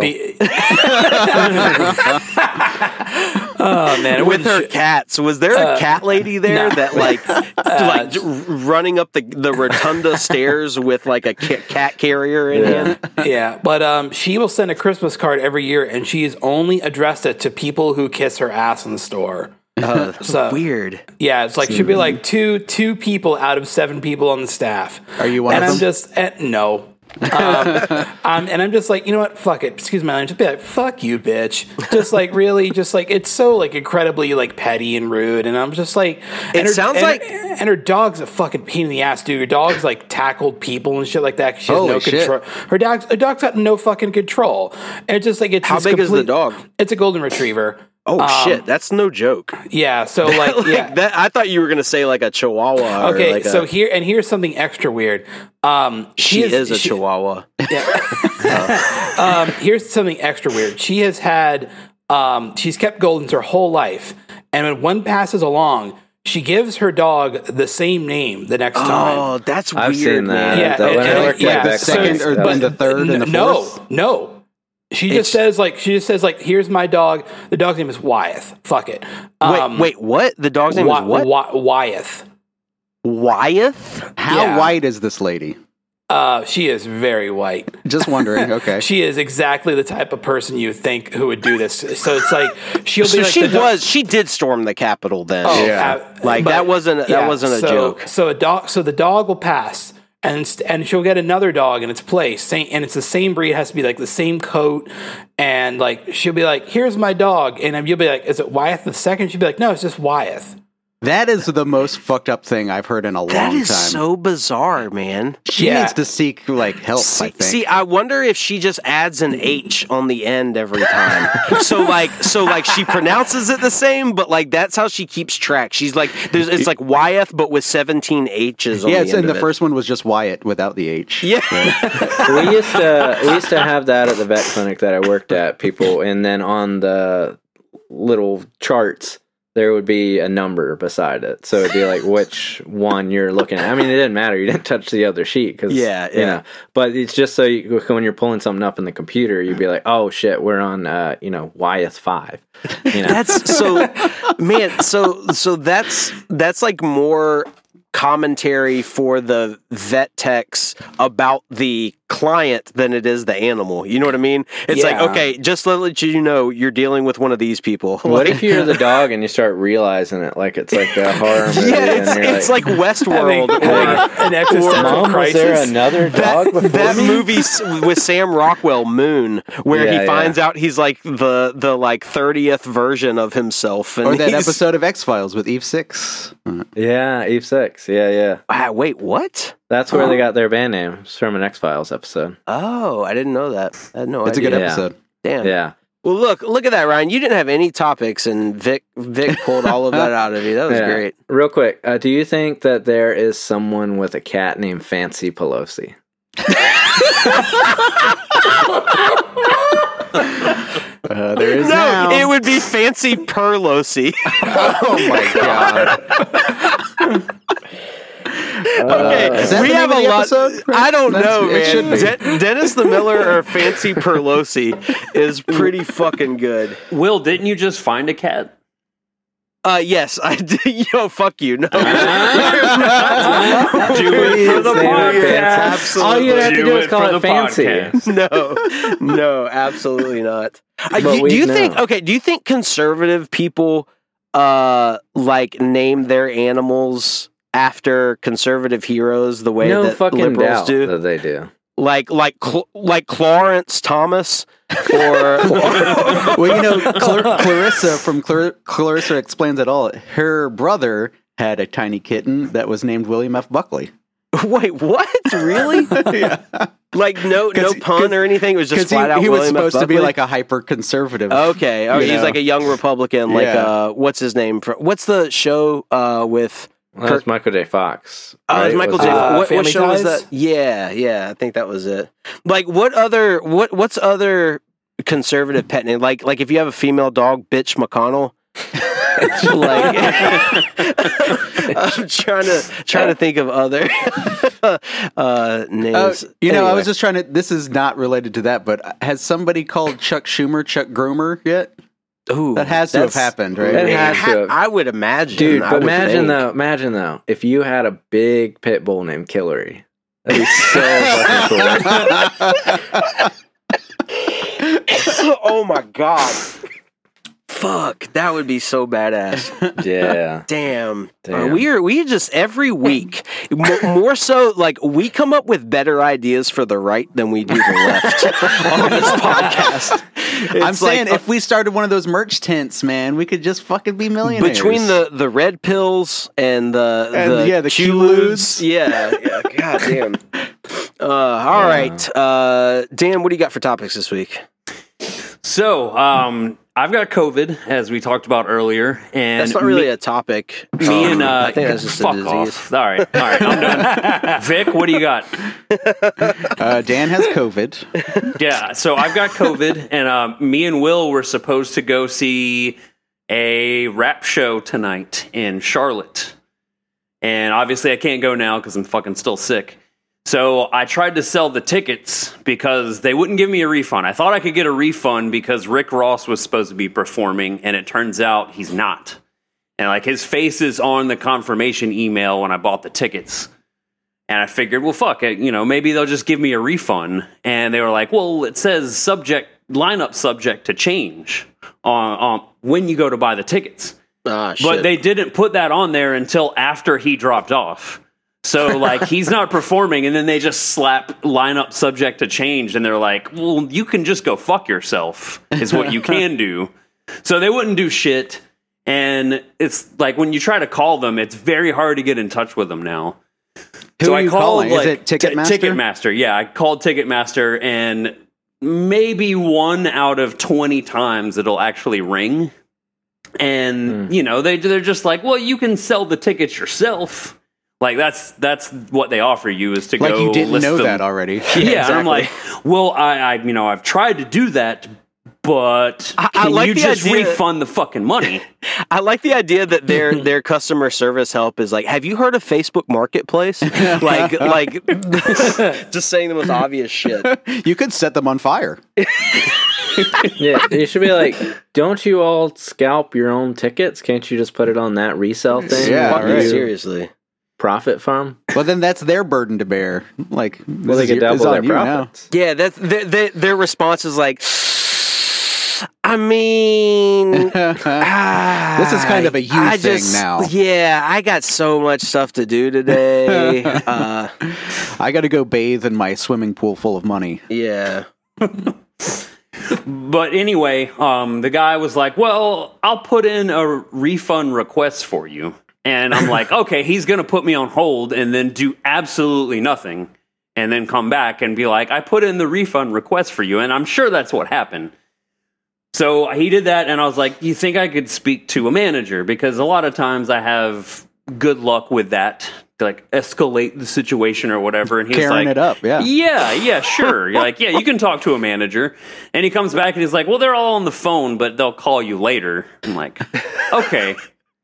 Oh man! it With wouldn't her cats, was there a cat lady there that running up the rotunda stairs with like a cat carrier in hand? Yeah, but she will send a Christmas card every year, and she's only addressed it to people who kiss her ass in the store. So Weird. yeah, it's like she'll be like two people out of 7 people on the staff. Are you one and of I'm them? just no. And I'm just like, you know what? Fuck it. Excuse my language. Just be like, fuck you, bitch. Just like really, just like it's so like incredibly like petty and rude. And I'm just like, and her dog's a fucking pain in the ass, dude. Her dog's like tackled people and shit like that. 'Cause she has Holy no shit. control. Her dog's got no fucking control. And it's just like it's How just big is the dog? It's a golden retriever. Oh shit, that's no joke. Yeah. So like, yeah. That I thought you were gonna say like a Chihuahua. Okay, or like so here's something extra weird. she is a Chihuahua. Here's something extra weird. She has had she's kept Goldens her whole life, and when one passes along, she gives her dog the same name the next time. Oh, that's weird. I've seen that. man. Yeah, When I worked at the Beck's, second or stuff. the third and the fourth? No. She just says here's my dog. The dog's name is Wyeth. Fuck it. Wait, what? The dog's name is what? Wyeth. Wyeth? How Yeah. white is this lady? She is very white. Just wondering. Okay. She is exactly the type of person you think who would do this. So it's like she'll be So she did storm the Capitol then. Like but- that wasn't a joke. So the dog will pass, and she'll get another dog in its place, and it's the same breed. It has to be like the same coat, and like she'll be like, "Here's my dog," and you'll be like, "Is it Wyeth the second?" She'll be like, "No, it's just Wyeth." That is the most fucked up thing I've heard in a long That time. is so bizarre, man. She Yeah. needs to seek like help. I think. I wonder if she just adds an H on the end every time. so like she pronounces it the same, but like that's how she keeps track. She's like, it's like Wyeth, but with 17 H's on Yeah, the end and the of it. first one was just Wyatt without the H. Yeah. we used to have that at the vet clinic that I worked at. People, and then on the little charts there would be a number beside it, so it'd be like which one you're looking at. I mean, it didn't matter. You didn't touch the other sheet because you know. But it's just so when you're pulling something up in the computer, you'd be like, oh shit, we're on Wyeth 5. You know, That's so, man. So that's like more commentary for the vet techs about the client than it is the animal. You know what I mean? It's like, okay, just to let you know, you're dealing with one of these people. what if you're the dog and you start realizing it like it's like a horror movie? Yeah, it's like Westworld. An existential Mom, was crisis. there another dog before that me? movie with Sam Rockwell, Moon, where Yeah, he finds out he's like the like 30th version of himself, and Or that he's- episode of X-Files with Eve 6. Yeah, Eve 6. Yeah. Wait, what? That's where they got their band name. It's from an X-Files episode. Oh, I didn't know that. I had no It's a idea. good Yeah. episode. Damn. Yeah. Well, look at that, Ryan. You didn't have any topics, and Vic pulled all of that out of you. That was Yeah. great. Real quick, do you think that there is someone with a cat named Fancy Pelosi? There is No, now. it would be Fancy Perlosi. Oh my god. Okay, is that we the have name of a the lot. episode? I don't know, It should man. be. Dennis the Miller or Fancy Perlosi is pretty fucking good. Will, didn't you just find a cat? Yes, I did. Yo, fuck you. No. Do it for the podcast. Absolutely. All you have to do is call for it the Fancy. podcast. No, absolutely not. But Do we you know. think? Okay, do you think conservative people like name their animals after conservative heroes the way No that fucking liberals doubt do? that they do. Like Clarence Thomas or Well, you know, Clarissa from Clarissa Explains It All, her brother had a tiny kitten that was named William F. Buckley. wait, what? Really? Yeah. Like no 'Cause- pun or anything? It was just Because flat out he was William F. supposed to be Buckley? like a hyper-conservative. Okay. Oh, you he's know. like a young Republican. Like Yeah. what's his name? What's the show with? Well, that's Michael J. Fox. Oh, right? it's Michael Was J. it- What Family show was Ties? that? Yeah, I think that was it. Like, what's other conservative pet name? Like if you have a female dog, Bitch McConnell. Like, I'm trying to think of other names. You know, I Anyway. was just trying to. This is not related to that, but has somebody called Chuck Schumer Chuck Groomer yet? Ooh, That has to have that's- happened, right? It has to have. I would imagine, Dude, I but would imagine think. though, if you had a big pit bull named Killary. That'd be so fucking Oh my god. Fuck, that would be so badass. cool. Yeah. Damn. Damn. We just every week more so like we come up with better ideas for the right than we do the left on this podcast. I'm It's saying like, if we started one of those merch tents, man, we could just fucking be millionaires. between the red pills and the the Q-Ludes. Q-Ludes. Yeah, god damn. All right. Dan, what do you got for topics this week? So, I've got COVID, as we talked about earlier, and That's not really a topic. me and I think that's just a fuck disease. off. All right, I'm done. Vic, what do you got? Dan has COVID. Yeah, so I've got COVID, and me and Will were supposed to go see a rap show tonight in Charlotte, and obviously I can't go now because I'm fucking still sick. So I tried to sell the tickets because they wouldn't give me a refund. I thought I could get a refund because Rick Ross was supposed to be performing, and it turns out he's not. And like his face is on the confirmation email when I bought the tickets. And I figured, well, fuck it, maybe they'll just give me a refund. And they were like, well, it says lineup subject to change on when you go to buy the tickets. Shit. But they didn't put that on there until after he dropped off. So, like, he's not performing, and then they just slap lineup subject to change, and they're like, well, you can just go fuck yourself, is what you can do. So they wouldn't do shit, and it's like, when you try to call them, it's very hard to get in touch with them now. Who are you calling? Is it Ticketmaster? Ticketmaster, yeah. I called Ticketmaster, and maybe 1 out of 20 times it'll actually ring. And, they're just like, well, you can sell the tickets yourself. Like, that's what they offer you, is to go like you didn't list know them. that already. Yeah, exactly. And I'm like, well, I've tried to do that, but can like you the just idea- refund the fucking money? I like the idea that their customer service help is like, have you heard of Facebook Marketplace? like just saying the most obvious shit. You could set them on fire. Yeah, you should be like, don't you all scalp your own tickets? Can't you just put it on that resale thing? Yeah, Fucking right. seriously. Profit from? Well, then that's their burden to bear. Like, Well, they could double their profits. Yeah, that's their response is like, I mean, This is kind of a you thing now. Yeah, I got so much stuff to do today. I got to go bathe in my swimming pool full of money. Yeah. But anyway, the guy was like, well, I'll put in a refund request for you. And I'm like, okay, he's going to put me on hold and then do absolutely nothing. And then come back and be like, I put in the refund request for you. And I'm sure that's what happened. So he did that. And I was like, you think I could speak to a manager? Because a lot of times I have good luck with that. To like escalate the situation or whatever. And he's Carrying like, it up, yeah. Yeah, sure. You're like, yeah, you can talk to a manager. And he comes back and he's like, well, they're all on the phone, but they'll call you later. I'm like, okay,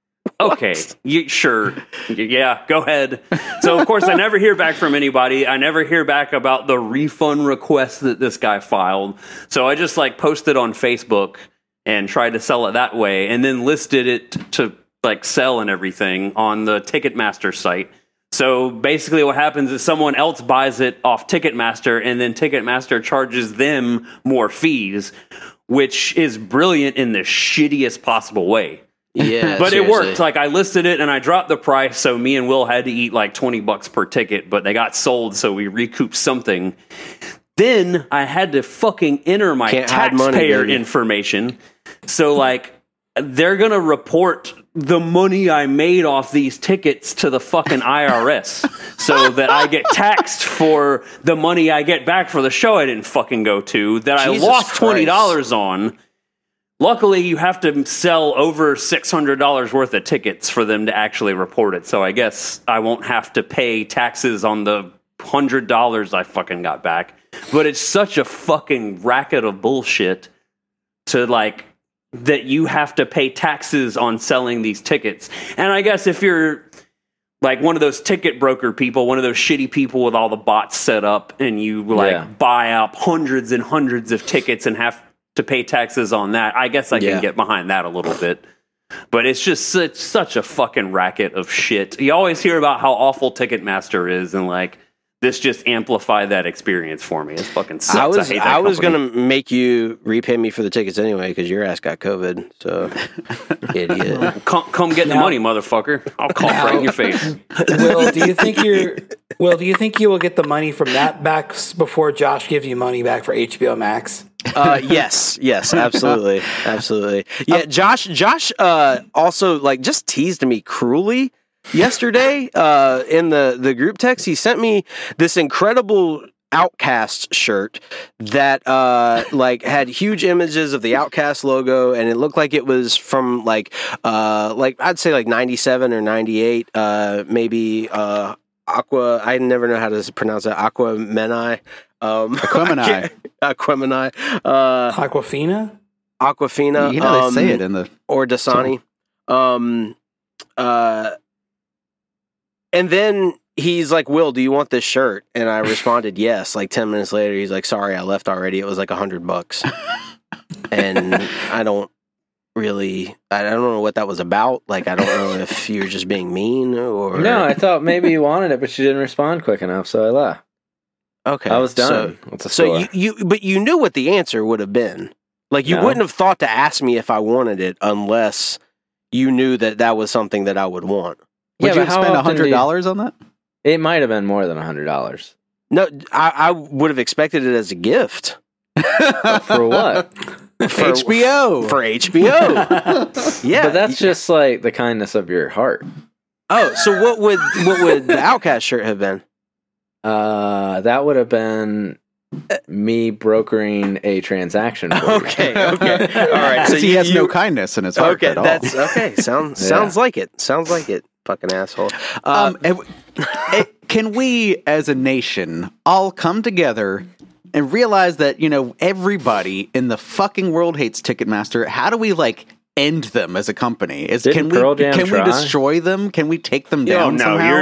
sure. Yeah, go ahead. So, of course, I never hear back from anybody. I never hear back about the refund request that this guy filed. So I just like posted on Facebook and tried to sell it that way and then listed it to like sell and everything on the Ticketmaster site. So basically what happens is someone else buys it off Ticketmaster and then Ticketmaster charges them more fees, which is brilliant in the shittiest possible way. Yeah. But seriously. it worked. Like I listed it and I dropped the price, so me and Will had to eat like $20 per ticket, but they got sold, so we recouped something. Then I had to fucking enter my taxpayer information. So like they're gonna report the money I made off these tickets to the fucking IRS so that I get taxed for the money I get back for the show I didn't fucking go to, that Jesus I lost Christ. $20 on. Luckily, you have to sell over $600 worth of tickets for them to actually report it. So I guess I won't have to pay taxes on the $100 I fucking got back. But it's such a fucking racket of bullshit to like that you have to pay taxes on selling these tickets. And I guess if you're like one of those ticket broker people, one of those shitty people with all the bots set up, and you like buy up hundreds and hundreds of tickets and have to pay taxes on that, I guess I can get behind that a little bit. But it's just such a fucking racket of shit. You always hear about how awful Ticketmaster is, and like this just amplified that experience for me. It's fucking sucks. I was gonna make you repay me for the tickets anyway because your ass got COVID. So, idiot. Come get the money, motherfucker. I'll cough right in your face. Will, do you think you will get the money from that back before Josh gives you money back for HBO Max? Yes, absolutely. Yeah, Josh also like just teased me cruelly yesterday in the group text. He sent me this incredible Outcast shirt that like had huge images of the Outcast logo, and it looked like it was from like I'd say like 97 or 98, maybe Aqua. I never know how to pronounce it. Aquemini. Aquemini. Aquemini. Aquafina? Aquafina. You know they say it in the or Dasani. And then he's like, Will, do you want this shirt? And I responded, yes. Like 10 minutes later, he's like, sorry, I left already. It was like $100. And I don't really. I don't know what that was about. Like, I don't know if you were just being mean or No, I thought maybe you wanted it, but you didn't respond quick enough, so I left. Okay, I was done with the So score. but you knew what the answer would have been. Like, you No. wouldn't have thought to ask me if I wanted it unless you knew that was something that I would want. Would Yeah, you but how spend often do you- $100 on that? It might have been more than $100. No, I would have expected it as a gift For what? for HBO. For HBO. Yeah, But that's just like the kindness of your heart. Oh, so what would the Outcast shirt have been? That would have been me brokering a transaction for you. Okay, all right. So Because he has no kindness in his heart Okay, at all. that's okay. Sounds like it. Sounds like it. Fucking asshole. Can we, as a nation, all come together and realize that, everybody in the fucking world hates Ticketmaster? How do we, end them as a company? Didn't Pearl Jam can we try? destroy them? Can we take them down no, somehow?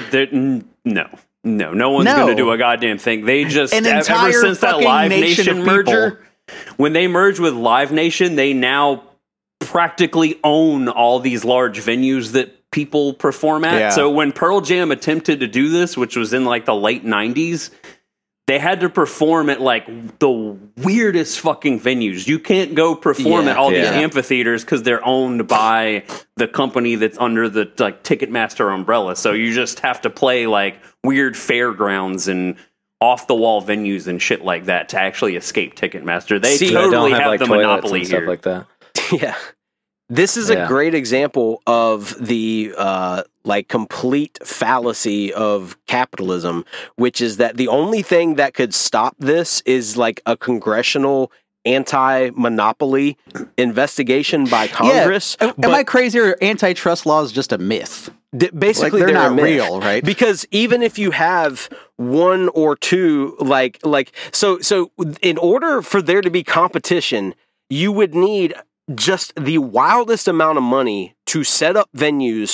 no one's No. going to do a goddamn thing. They just An ever entire since that fucking Live nation Nation of merger, when they merged with Live Nation, they now practically own all these large venues that people perform at. Yeah. So when Pearl Jam attempted to do this, which was in the late 90s, they had to perform at the weirdest fucking venues. You can't go perform at all these amphitheaters because they're owned by the company that's under the Ticketmaster umbrella. So you just have to play weird fairgrounds and off the wall venues and shit like that to actually escape Ticketmaster. They totally have the toilets monopoly and here. stuff like that. Yeah. This is a great example of the complete fallacy of capitalism, which is that the only thing that could stop this is a congressional anti-monopoly investigation by Congress. Yeah. Am I crazy, or antitrust law is just a myth? Basically, they're a not myth. real, right? Because even if you have one or two, so in order for there to be competition, you would need just the wildest amount of money to set up venues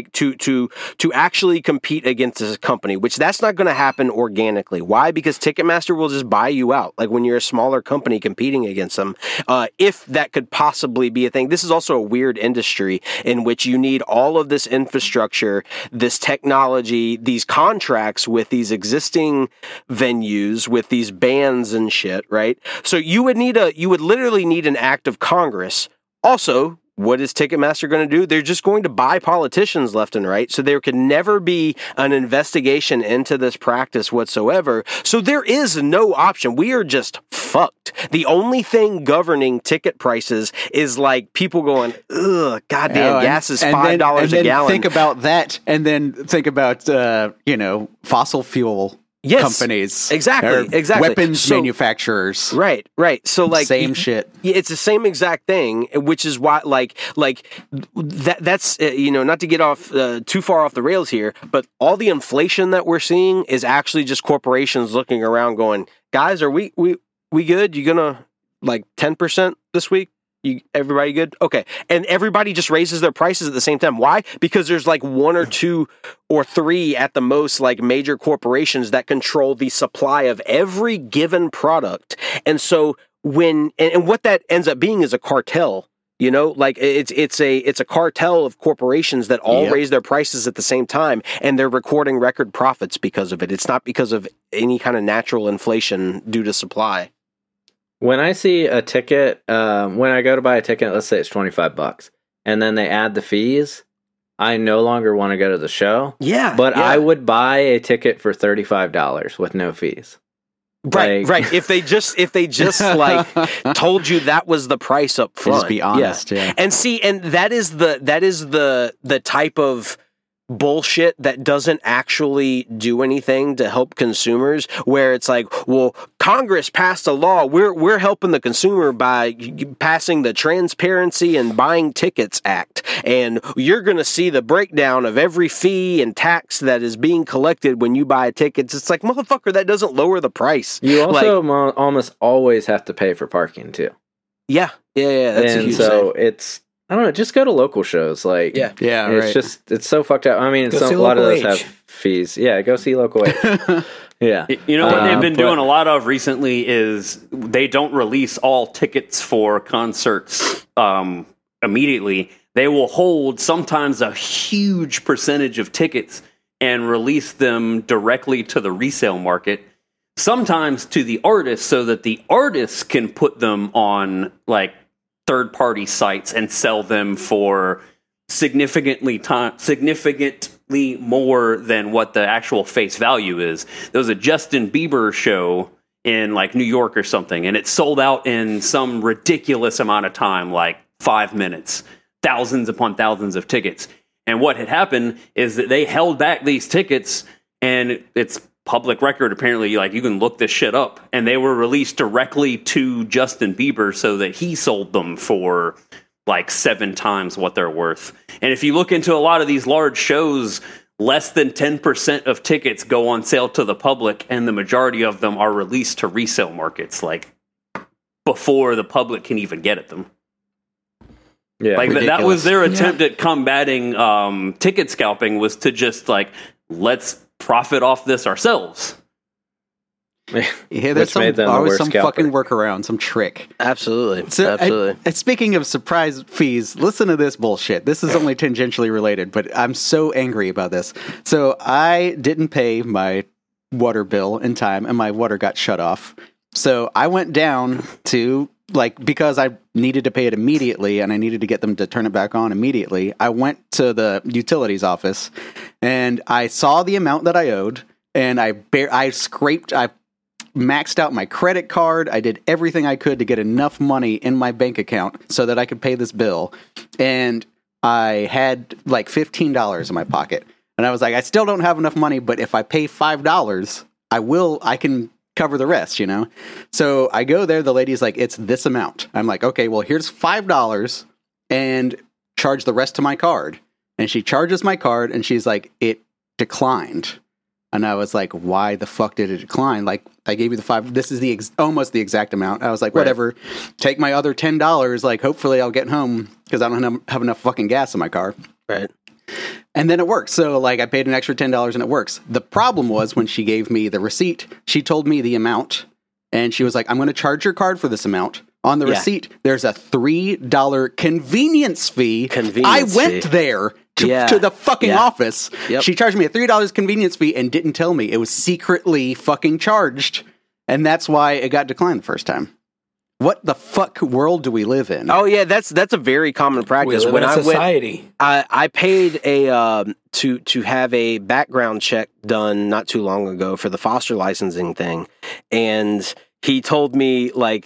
to actually compete against this company, which that's not going to happen organically. Why? Because Ticketmaster will just buy you out. When you're a smaller company competing against them, if that could possibly be a thing. This is also a weird industry in which you need all of this infrastructure, this technology, these contracts with these existing venues, with these bands and shit, right? So you would literally need an act of Congress. Also, what is Ticketmaster going to do? They're just going to buy politicians left and right. So there could never be an investigation into this practice whatsoever. So there is no option. We are just fucked. The only thing governing ticket prices is people going, ugh, goddamn, gas is $5 a gallon. Think about that, and then think about fossil fuel companies, exactly, weapons manufacturers, right. So same shit. It's the same exact thing, which is why that's not to get off too far off the rails here, but all the inflation that we're seeing is actually just corporations looking around, going, guys, are we good? You gonna 10% this week? Everybody good? Okay. And everybody just raises their prices at the same time. Why? Because there's one or two or three at the most major corporations that control the supply of every given product. And so and what that ends up being is a cartel. It's a cartel of corporations that all raise their prices at the same time, and they're recording record profits because of it. It's not because of any kind of natural inflation due to supply. When I see a ticket, when I go to buy a ticket, let's say it's $25, and then they add the fees, I no longer want to go to the show. Yeah. But I would buy a ticket for $35 with no fees. Right. If they just told you that was the price up front. Just be honest. Yeah. And see, and that is the type of bullshit that doesn't actually do anything to help consumers, where it's well, Congress passed a law, we're helping the consumer by passing the Transparency and Buying Tickets Act, and you're going to see the breakdown of every fee and tax that is being collected when you buy tickets. It's motherfucker, that doesn't lower the price. You also almost always have to pay for parking too. Yeah, that's a huge thing. It's, I don't know, just go to local shows. It's so fucked up. I mean, a lot of those have fees. Yeah, go see Local H. Yeah. What they've been doing a lot of recently is they don't release all tickets for concerts immediately, they will hold sometimes a huge percentage of tickets and release them directly to the resale market, sometimes to the artists, so that the artists can put them on like third-party sites and sell them for significantly more than what the actual face value is. There was a Justin Bieber show in like New York or something, and it sold out in some ridiculous amount of time, like 5 minutes, thousands upon thousands of tickets. And what had happened is that they held back these tickets, and it's public record apparently, like you can look this shit up, and they were released directly to Justin Bieber so that he sold them for like 7 times what they're worth. And if you look into a lot of these large shows, less than 10% of tickets go on sale to the public, and the majority of them are released to resale markets, like before the public can even get at them. Yeah, like that was their attempt at combating ticket scalping, was to just like, let's profit off this ourselves. Yeah, there's always some fucking workaround, some trick. Absolutely. So Absolutely. Speaking of surprise fees, listen to this bullshit. This is only tangentially related, but I'm so angry about this. So I didn't pay my water bill in time, and my water got shut off. So I went down to, like, because I needed to pay it immediately and I needed to get them to turn it back on immediately, I went to the utilities office and I saw the amount that I owed, and I maxed out my credit card. I did everything I could to get enough money in my bank account so that I could pay this bill. And I had like $15 in my pocket. And I was like, I still don't have enough money, but if I pay $5, I can cover the rest, you know? So I go there, the lady's like, it's this amount. I'm like, okay, well, here's $5 and charge the rest to my card. And she charges my card and she's like, it declined. And I was like, why the fuck did it decline? Like, I gave you the $5. This is almost the exact amount. I was like, whatever. Take my other $10. Like, hopefully I'll get home because I don't have enough fucking gas in my car. Right. And then it works. So, like, I paid an extra $10 and it works. The problem was when she gave me the receipt, she told me the amount. And she was like, I'm going to charge your card for this amount. On the receipt, there's a $3 convenience fee. I went there to the fucking office. Yep. She charged me a $3 convenience fee and didn't tell me. It was secretly fucking charged. And that's why it got declined the first time. What the fuck world do we live in? Oh yeah, that's a very common practice. We live in a society. I paid a to have a background check done not too long ago for the foster licensing thing, and he told me like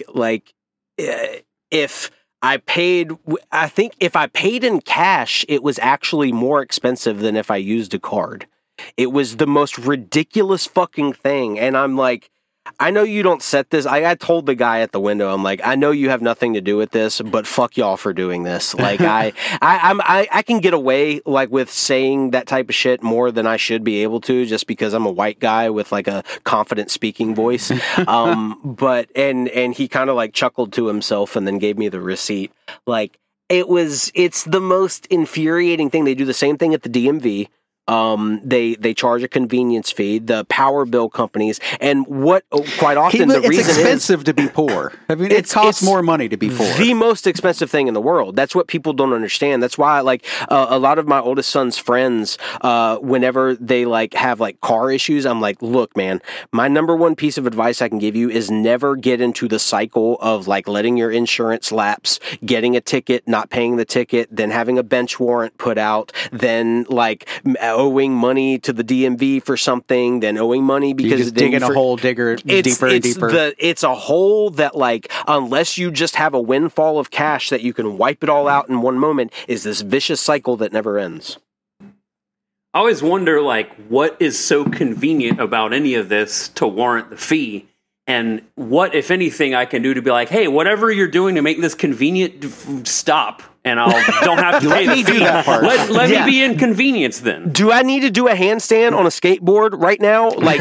if I paid, I think if I paid in cash, it was actually more expensive than if I used a card. It was the most ridiculous fucking thing. And I'm like, I know you don't set this. I told the guy at the window, I'm like, I know you have nothing to do with this, but fuck y'all for doing this. Like, I can get away like with saying that type of shit more than I should be able to, just because I'm a white guy with like a confident speaking voice. But he kind of like chuckled to himself and then gave me the receipt. Like, it's the most infuriating thing. They do the same thing at the DMV. They charge a convenience fee, the power bill companies, and quite often it's expensive to be poor. I mean, it costs more money to be poor. The most expensive thing in the world. That's what people don't understand. That's why, like, a lot of my oldest son's friends, whenever they like have like car issues, I'm like, look, man, my number one piece of advice I can give you is never get into the cycle of like letting your insurance lapse, getting a ticket, not paying the ticket, then having a bench warrant put out, then like owing money to the DMV for something, then owing money because you're just digging a hole deeper and deeper. It's a hole that, like, unless you just have a windfall of cash that you can wipe it all out in one moment, is this vicious cycle that never ends. I always wonder, like, what is so convenient about any of this to warrant the fee? And what, if anything, I can do to be like, hey, whatever you're doing to make this convenient, stop. And I don't have to pay the fee. Let me be inconvenienced then. Do I need to do a handstand on a skateboard right now? Like,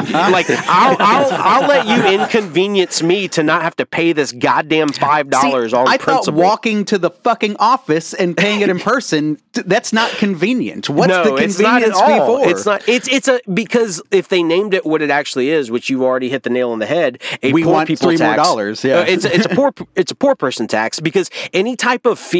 I'll let you inconvenience me to not have to pay this goddamn $5 on I principle. thought walking to the fucking office and paying it in person, that's not convenient. What's the convenience fee for? It's not. It's because if they named it what it actually is, which you already hit the nail on the head, we poor want people $3 tax. more. Yeah, it's a poor person tax, because any type of fee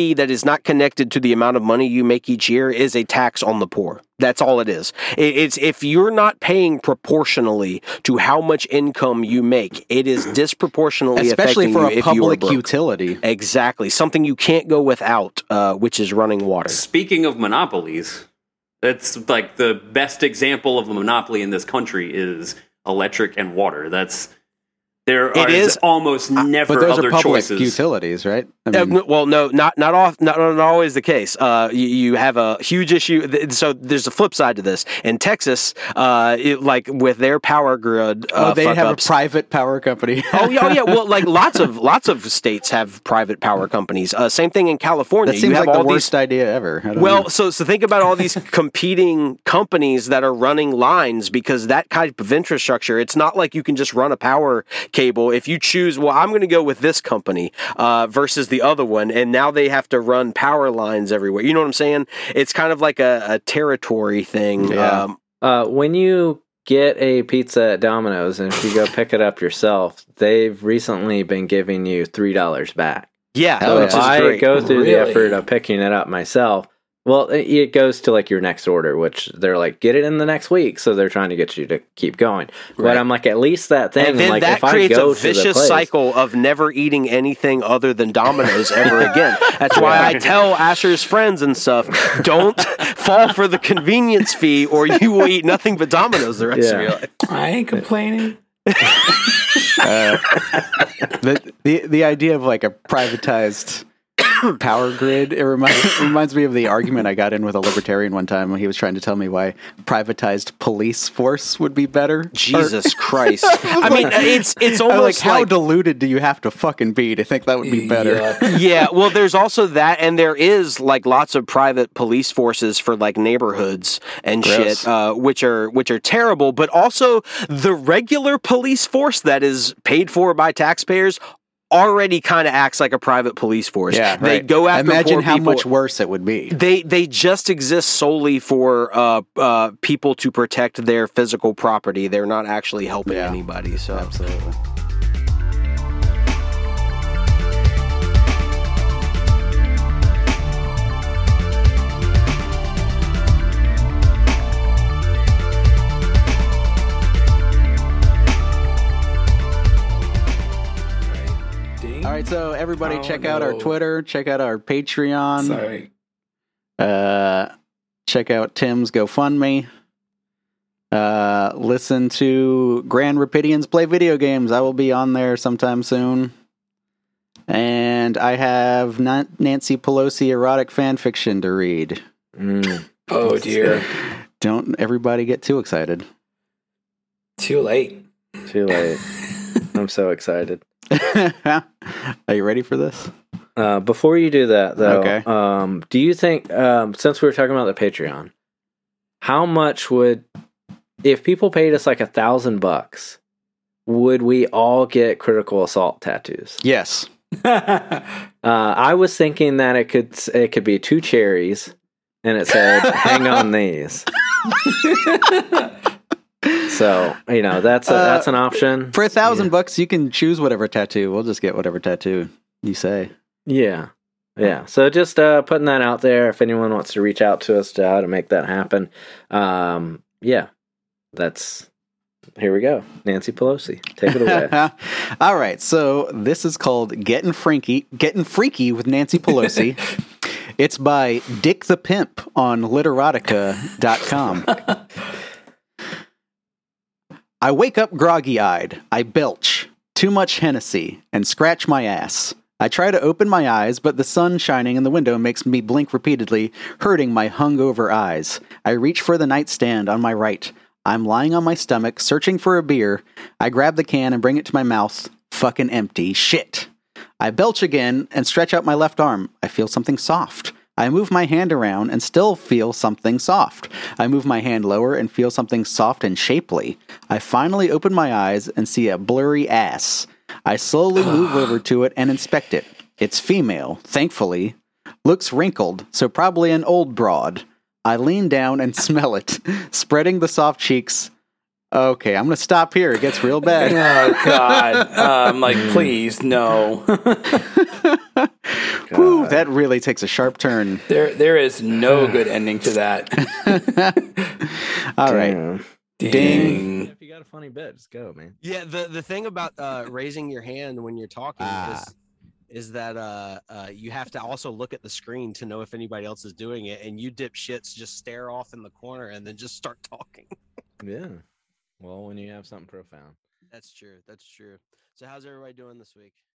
fee that is not connected to the amount of money you make each year is a tax on the poor. That's all it is. It's if you're not paying proportionally to how much income you make, it is disproportionately especially affecting for you a if you are public broke. utility. Exactly. Something you can't go without, which is running water. Speaking of monopolies, that's like the best example of a monopoly in this country is electric and water. There is almost never But those other are public choices. utilities, right? I mean, Well, no, not always the case. You have a huge issue. So there's a flip side to this. In Texas, like with their power grid, they have fuck-ups- a private power company. Oh yeah. Well, like lots of states have private power companies. Same thing in California. That seems you have like the all worst these. idea ever. I don't know. Well, so think about all these competing companies that are running lines because that type of infrastructure. It's not like you can just run a power cable. If you choose, well, I'm going to go with this company versus the other one, and now they have to run power lines everywhere. You know what I'm saying? It's kind of like a territory thing. Yeah. When you get a pizza at Domino's and if you go pick it up yourself, they've recently been giving you $3 back. Yeah, So which if is I great. go through the Really? effort of picking it up myself, well, it goes to like your next order, which they're like, get it in the next week. So they're trying to get you to keep going. Right. But I'm like, at least that thing. And then like, that if I creates go a to the vicious place, cycle of never eating anything other than Domino's ever again. That's why I tell Asher's friends and stuff, don't fall for the convenience fee or you will eat nothing but Domino's the rest of your life. I ain't complaining. The idea of like a privatized power grid, it reminds me of the argument I got in with a libertarian one time when he was trying to tell me why privatized police force would be better. Jesus Christ. I mean, it's I'm like, almost how like deluded do you have to fucking be to think that would be better? Yeah. yeah, well, there's also that, and there is like lots of private police forces for like neighborhoods and Gross. shit, which are terrible. But also the regular police force that is paid for by taxpayers already kind of acts like a private police force. Yeah, They right. go after Imagine poor how people. much worse it would be. They just exist solely for people to protect their physical property. They're not actually helping Yeah. anybody. So Absolutely. Ding. All right, so everybody Oh, check out our no. Twitter, check out our Patreon, Sorry. check out Tim's GoFundMe. Listen to Grand Rapidians play video games. I will be on there sometime soon. And I have Nancy Pelosi erotic fan fiction to read. Oh dear. Don't everybody get too excited. Too late. Too late. I'm so excited. Are you ready for this? Before you do that, though, Okay. do you think, since we were talking about the Patreon, how much would, if people paid us like $1,000, would we all get critical assault tattoos? Yes. I was thinking that it could be 2 cherries, and it said, "Hang on these." So that's an option. For $1,000, you can choose whatever tattoo. We'll just get whatever tattoo you say. Yeah. So just putting that out there. If anyone wants to reach out to us to how to make that happen, here we go. Nancy Pelosi, take it away. All right, so this is called Getting Freaky with Nancy Pelosi. It's by Dick the Pimp on literotica.com. I wake up groggy-eyed. I belch. Too much Hennessy. And scratch my ass. I try to open my eyes, but the sun shining in the window makes me blink repeatedly, hurting my hungover eyes. I reach for the nightstand on my right. I'm lying on my stomach, searching for a beer. I grab the can and bring it to my mouth. Fucking empty. Shit. I belch again and stretch out my left arm. I feel something soft. I move my hand around and still feel something soft. I move my hand lower and feel something soft and shapely. I finally open my eyes and see a blurry ass. I slowly move over to it and inspect it. It's female, thankfully. Looks wrinkled, so probably an old broad. I lean down and smell it, spreading the soft cheeks. Okay, I'm going to stop here. It gets real bad. Oh God. I'm like, please, no. Whew, that really takes a sharp turn. There is no good ending to that. All right. Damn. Ding. If you got a funny bit, just go, man. Yeah, the thing about raising your hand when you're talking is that you have to also look at the screen to know if anybody else is doing it, and you dipshits just stare off in the corner and then just start talking. Yeah. Well, when you have something profound. That's true. So how's everybody doing this week?